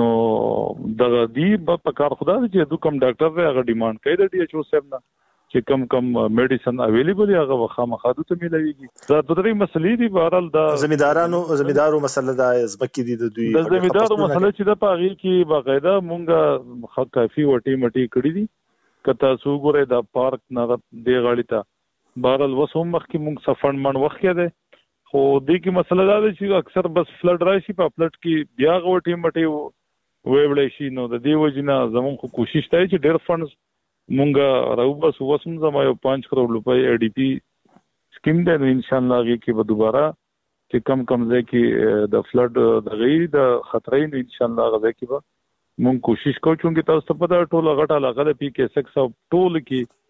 دغه دی په کار خدا چې دوه کم ډاکټر دی هغه ډیماند کوي د ډي ایچ او صاحب نه چې کم کم میډیسن اویلیبل هغه وخامخادو ته ملويږي دا د درې مسلې دي بهرال د زمیدارانو زمیدارو مسله د زبکی دي د دوی د زمیدارو مسله چې د پاغي کې باقاعده مونږه حق کافي وټي مټي کړی دي کته سو ګره د پارک نه دی غاړی ته بهرال وسوم مخ کې مونږ سفند من وخت کې ده خو دې کې مسله دا ده چې اکثر بس فلډ راشي په فلډ کې بیا غوټي مټي ویبلې شي نو د دې وجنه زمون خو کوشش کوي چې ډېر فندز مونږه راو بس وسم زما یو پانچ کروڑ روپۍ ای ډي پی سکیم ده ان شاء الله هغه کې به دوباره چې کم کم ځای کې د فلډ د غیر د خطرې ان شاء الله هغه کې به مونږ کوشش کوو چې تاسو ته په ټوله غټه علاقه د پی کې سکس او ټول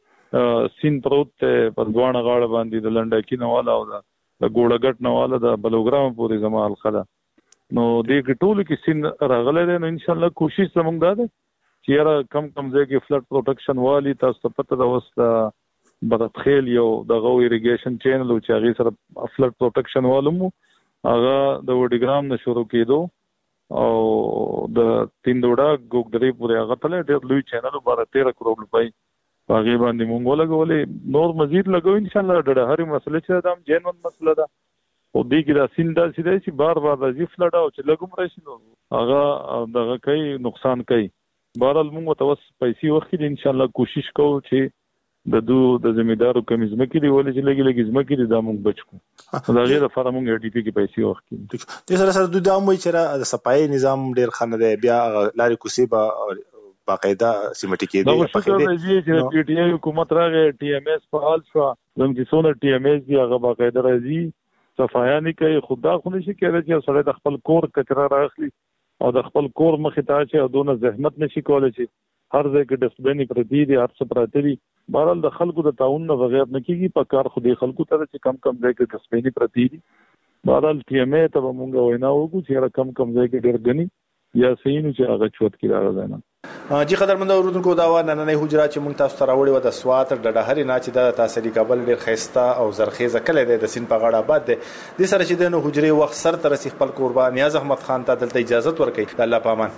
کې سین پروت په دوانه غاړه باندې د لنډه کې نواله او د ګوړګټ نواله د بلوګرام پورې زما الخلا نو دې کې ټول کې سین راغله ده نو ان شاء الله کوشش زموږ ده چې را کم کم ځای کې فلډ پروټیکشن والی تاسو ته پته ده اوس برتخیل یو دغه ایریګیشن چینل او چې هغه سره فلډ پروټیکشن والمو هغه د وډیګرام نه شروع کېدو او د تیندوړه ګوګدري پورې هغه تل ډېر لوی چینل بارہ تیرہ کروڑ روپۍ هغه باندې مونږ ولګولې نور مزید لګو ان شاء الله ډېر هرې مسله چې دام جنون مسله ده او دې کې دا سین دا سیده چې بار بار د زیف لډا او چې لګوم راشي نو هغه دغه کوي نقصان کوي بهرال موږ ته وس پیسې وخت ان شاء الله کوشش کوو چې د دو د زمیدارو کمیزمه کې دی ولې چې لګي لګي زمه کې دا موږ بچو دا غیر لپاره موږ ای ډي پی کې پیسې وخت دي سره سره د دوه مو چې را د صفای نظام ډیر خنه دی بیا لاري کوسي به باقاعده سیمټی کې دا شکر دی چې پی ټی آی حکومت راغی ټي ایم ایس فعال شو زموږ څونه ټي ایم ایس دی هغه باقاعده راځي صفایانی کوي خدا خو نشي کېدای چې سړی د خپل کور کچرا راخلي او د خپل کور مخې ته چې دونه زحمت نشي کولای چې هر ځای کې ډسټبین پرتی دي هر څه پراته دي بهرحال د خلکو د تعاون نه بغیر نه کیږي په کار خو دې خلکو ته چې کم کم ځای کې ډسټبین پرتی دي بهرحال ټي ایم ای ته مونږ وینا وکړو چې کم کم ځای کې ډېر غني یا سینو چې هغه چوت کې راغلی نه جی قدرمن اوردونکو دا و نن نه حجرا چې مونږ تاسو ته راوړی و د سوات د ډهري نه چې د تاسری کابل ډیر خيستا او زرخیزه کله د سین په غاړه آباد دي د سره چې د نو حجري وخت سر تر سي خپل قربان نیاز احمد خان ته دلته اجازه ورکړي الله پامان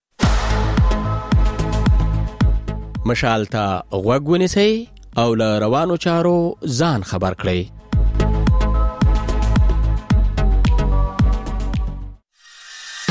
مشال ته غوږ ونیسئ او له روانو چارو ځان خبر کړئ